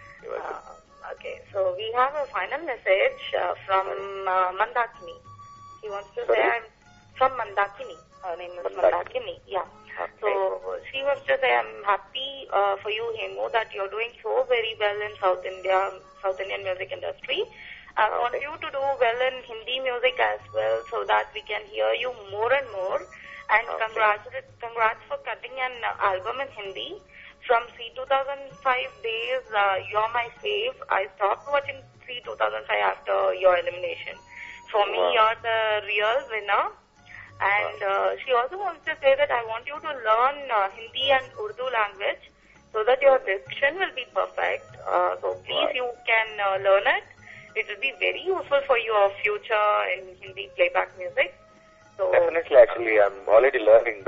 Okay, so we have a final message from Mandakini. She wants to say, I'm from Mandakini. Her name is Mandakini. Yeah. Okay. So she wants to say, I'm happy for you, Hemu, that you're doing so very well in South Indian music industry. I want you to do well in Hindi music as well, so that we can hear you more and more. And congrats for cutting an album in Hindi. From C2005 days, You're My Fave. I stopped watching C2005 after your elimination. For me, you're the real winner. And she also wants to say that I want you to learn Hindi and Urdu language so that your diction will be perfect. So please, you can learn it. It will be very useful for your future in Hindi playback music. So definitely, actually, I'm already learning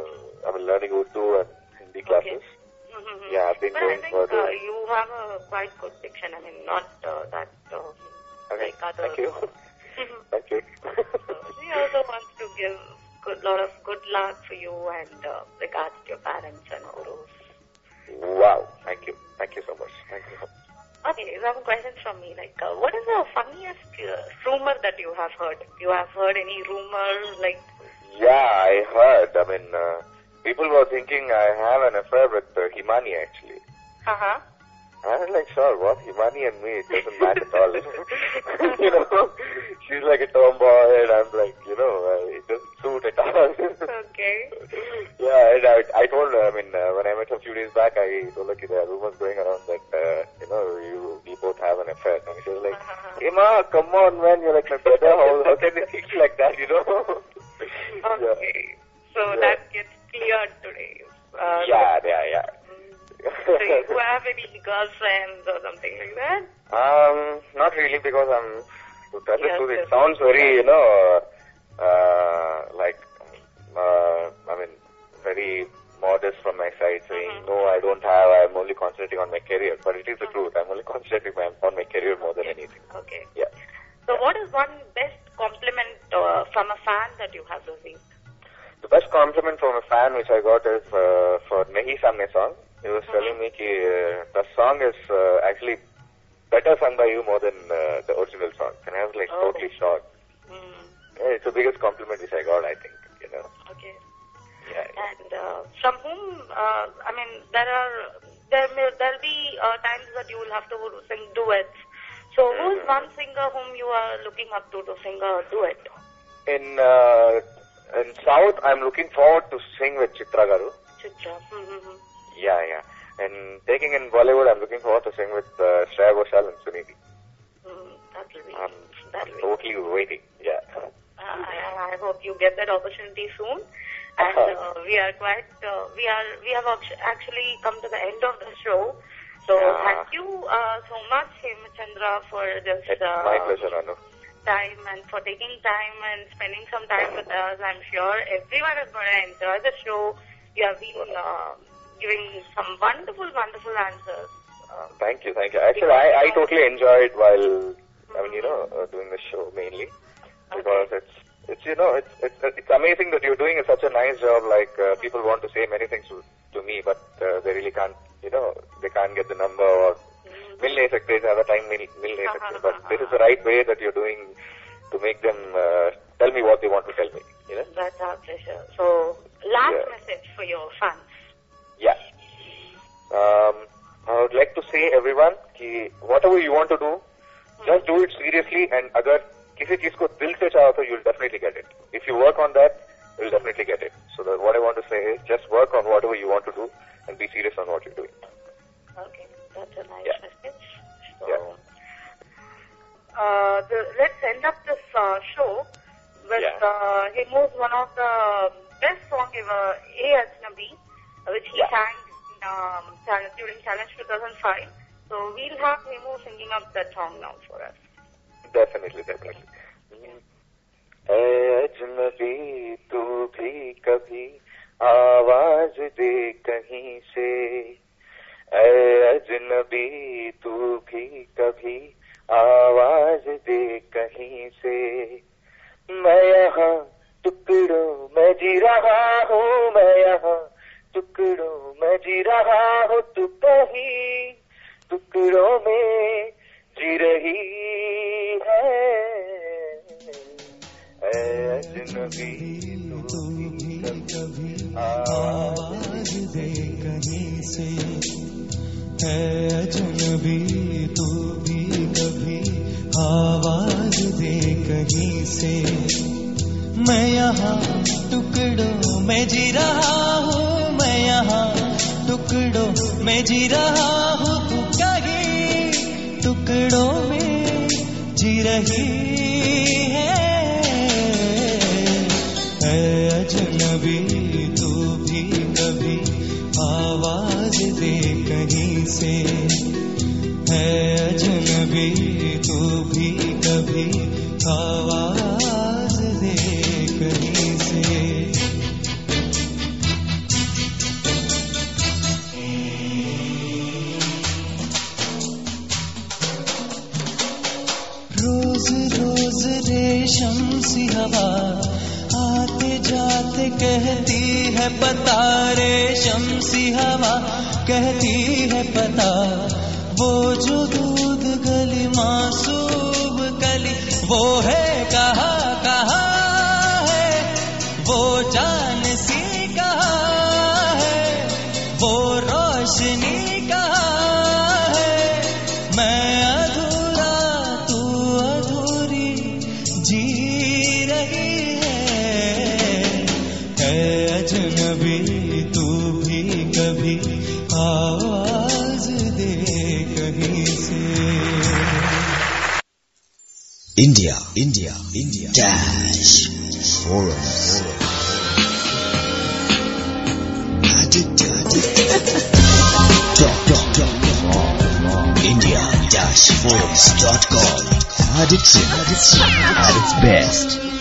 Urdu and Hindi classes. Mm-hmm. Yeah, I've been going for the... you have a quite good diction. I mean, not that like other... Thank you. Thank you. So she also wants to give a lot of good luck for you and regards to your parents and gurus. Wow. Thank you. Thank you so much. Thank you. Okay, some questions from me. Like, what is the funniest rumor that you have heard? You have heard any rumor like... Yeah, I heard. I mean... people were thinking I have an affair with Himani, actually. Uh-huh. I was like, sure, what? Himani and me, it doesn't match at all. She's like a tomboy, and I'm like, it doesn't suit at all. Okay. Yeah, and I told her, when I met her a few days back, I told her there are rumors going around that, we both have an affair. And she was like, Hima, come on, man, you're like my brother. How can you think like that, Okay. Yeah. So that gets cleared today. Yeah. So you have any girlfriends or something like that? Not really, because to tell the truth, it sounds very, very modest from my side, saying, no, I don't have, I'm only concentrating on my career. But it is the truth. I'm only concentrating on my career more than anything. Okay. Yeah. So what is one best compliment from a fan that you have received? The best compliment from a fan which I got is for Nahi Samne song. He was telling me the song is actually better sung by you more than the original song. And I was like totally shocked. Yeah, it's the biggest compliment which I got, I think, Okay. Yeah. And from whom, there'll be times that you will have to sing duets. So who's one singer whom you are looking up to sing a duet? In South, I'm looking forward to sing with Chitra Garu. Chitra. Yeah. And taking in Bollywood, I'm looking forward to sing with Shreya Ghoshal and Sunidhi. That's be. I'm That way. totally waiting. Yeah. I hope you get that opportunity soon. And we are quite, we have actually come to the end of the show. So thank you so much, Hemachandra, for this It's my pleasure, Anu. time and for taking time and spending some time with us. I'm sure everyone is going to enjoy the show. You have been giving some wonderful, wonderful answers. Thank you. Actually, I totally enjoyed while, doing the show mainly. Because it's amazing that you're doing such a nice job. Like, people want to say many things to me, but they really can't, they can't get the number or milne sakte zyada time milne sakte. But this is the right way that you're doing to make them tell me what they want to tell me. That's our pleasure. So, last message for your fans. Yeah. I would like to say, everyone, कि whatever you want to do, just do it seriously, and अगर किसी चीज को दिल से चाहो तो you'll definitely get it. If you work on that, you'll definitely get it. So what I want to say is, just work on whatever you want to do and be serious on what you're doing. Okay, that's a nice message. So, let's end up this show with Himu's one of the best songs ever, A Ajnabi, which he sang during Challenge 2005. So we'll have Himu singing up that song now for us. Definitely. ऐ अजनबी तू भी कभी आवाज दे कहीं से, ऐ अजनबी तू भी कभी आवाज दे कहीं से, मैं यहाँ टुकड़ों में जी रहा हूँ, मैं यहाँ टुकड़ों में जी रहा हूँ, तू कहीं टुकड़ों में जी रही है, ऐ अजनबी तू भी कभी आवाज दे कहीं से, है अजनबी तू भी कभी आवाज दे कहीं से, मैं यहाँ टुकड़ों में जी रहा हूँ, मैं यहाँ टुकड़ों में जी रहा हूँ, तू कहीं टुकड़ों में जी रही है, अजनबी तू भी कभी आवाज दे कहीं से, है अजनबी तू भी कभी आवाज दे कहीं से। रोज रोज रेशम सी हवा आते जाते कहती है पता, रेशम सी हवा कहती है पता, वो जो दूध गली मासूम कली, वो है कहाँ कहाँ है, वो जान सी कहाँ है, वो रोशनी कहाँ है, मैं अधूरा तू अधूरी जी रही अजनबी तू भी कभी आवाज दे कहीं से। India Dash Forums. India-Forums.com. Addiction at its best.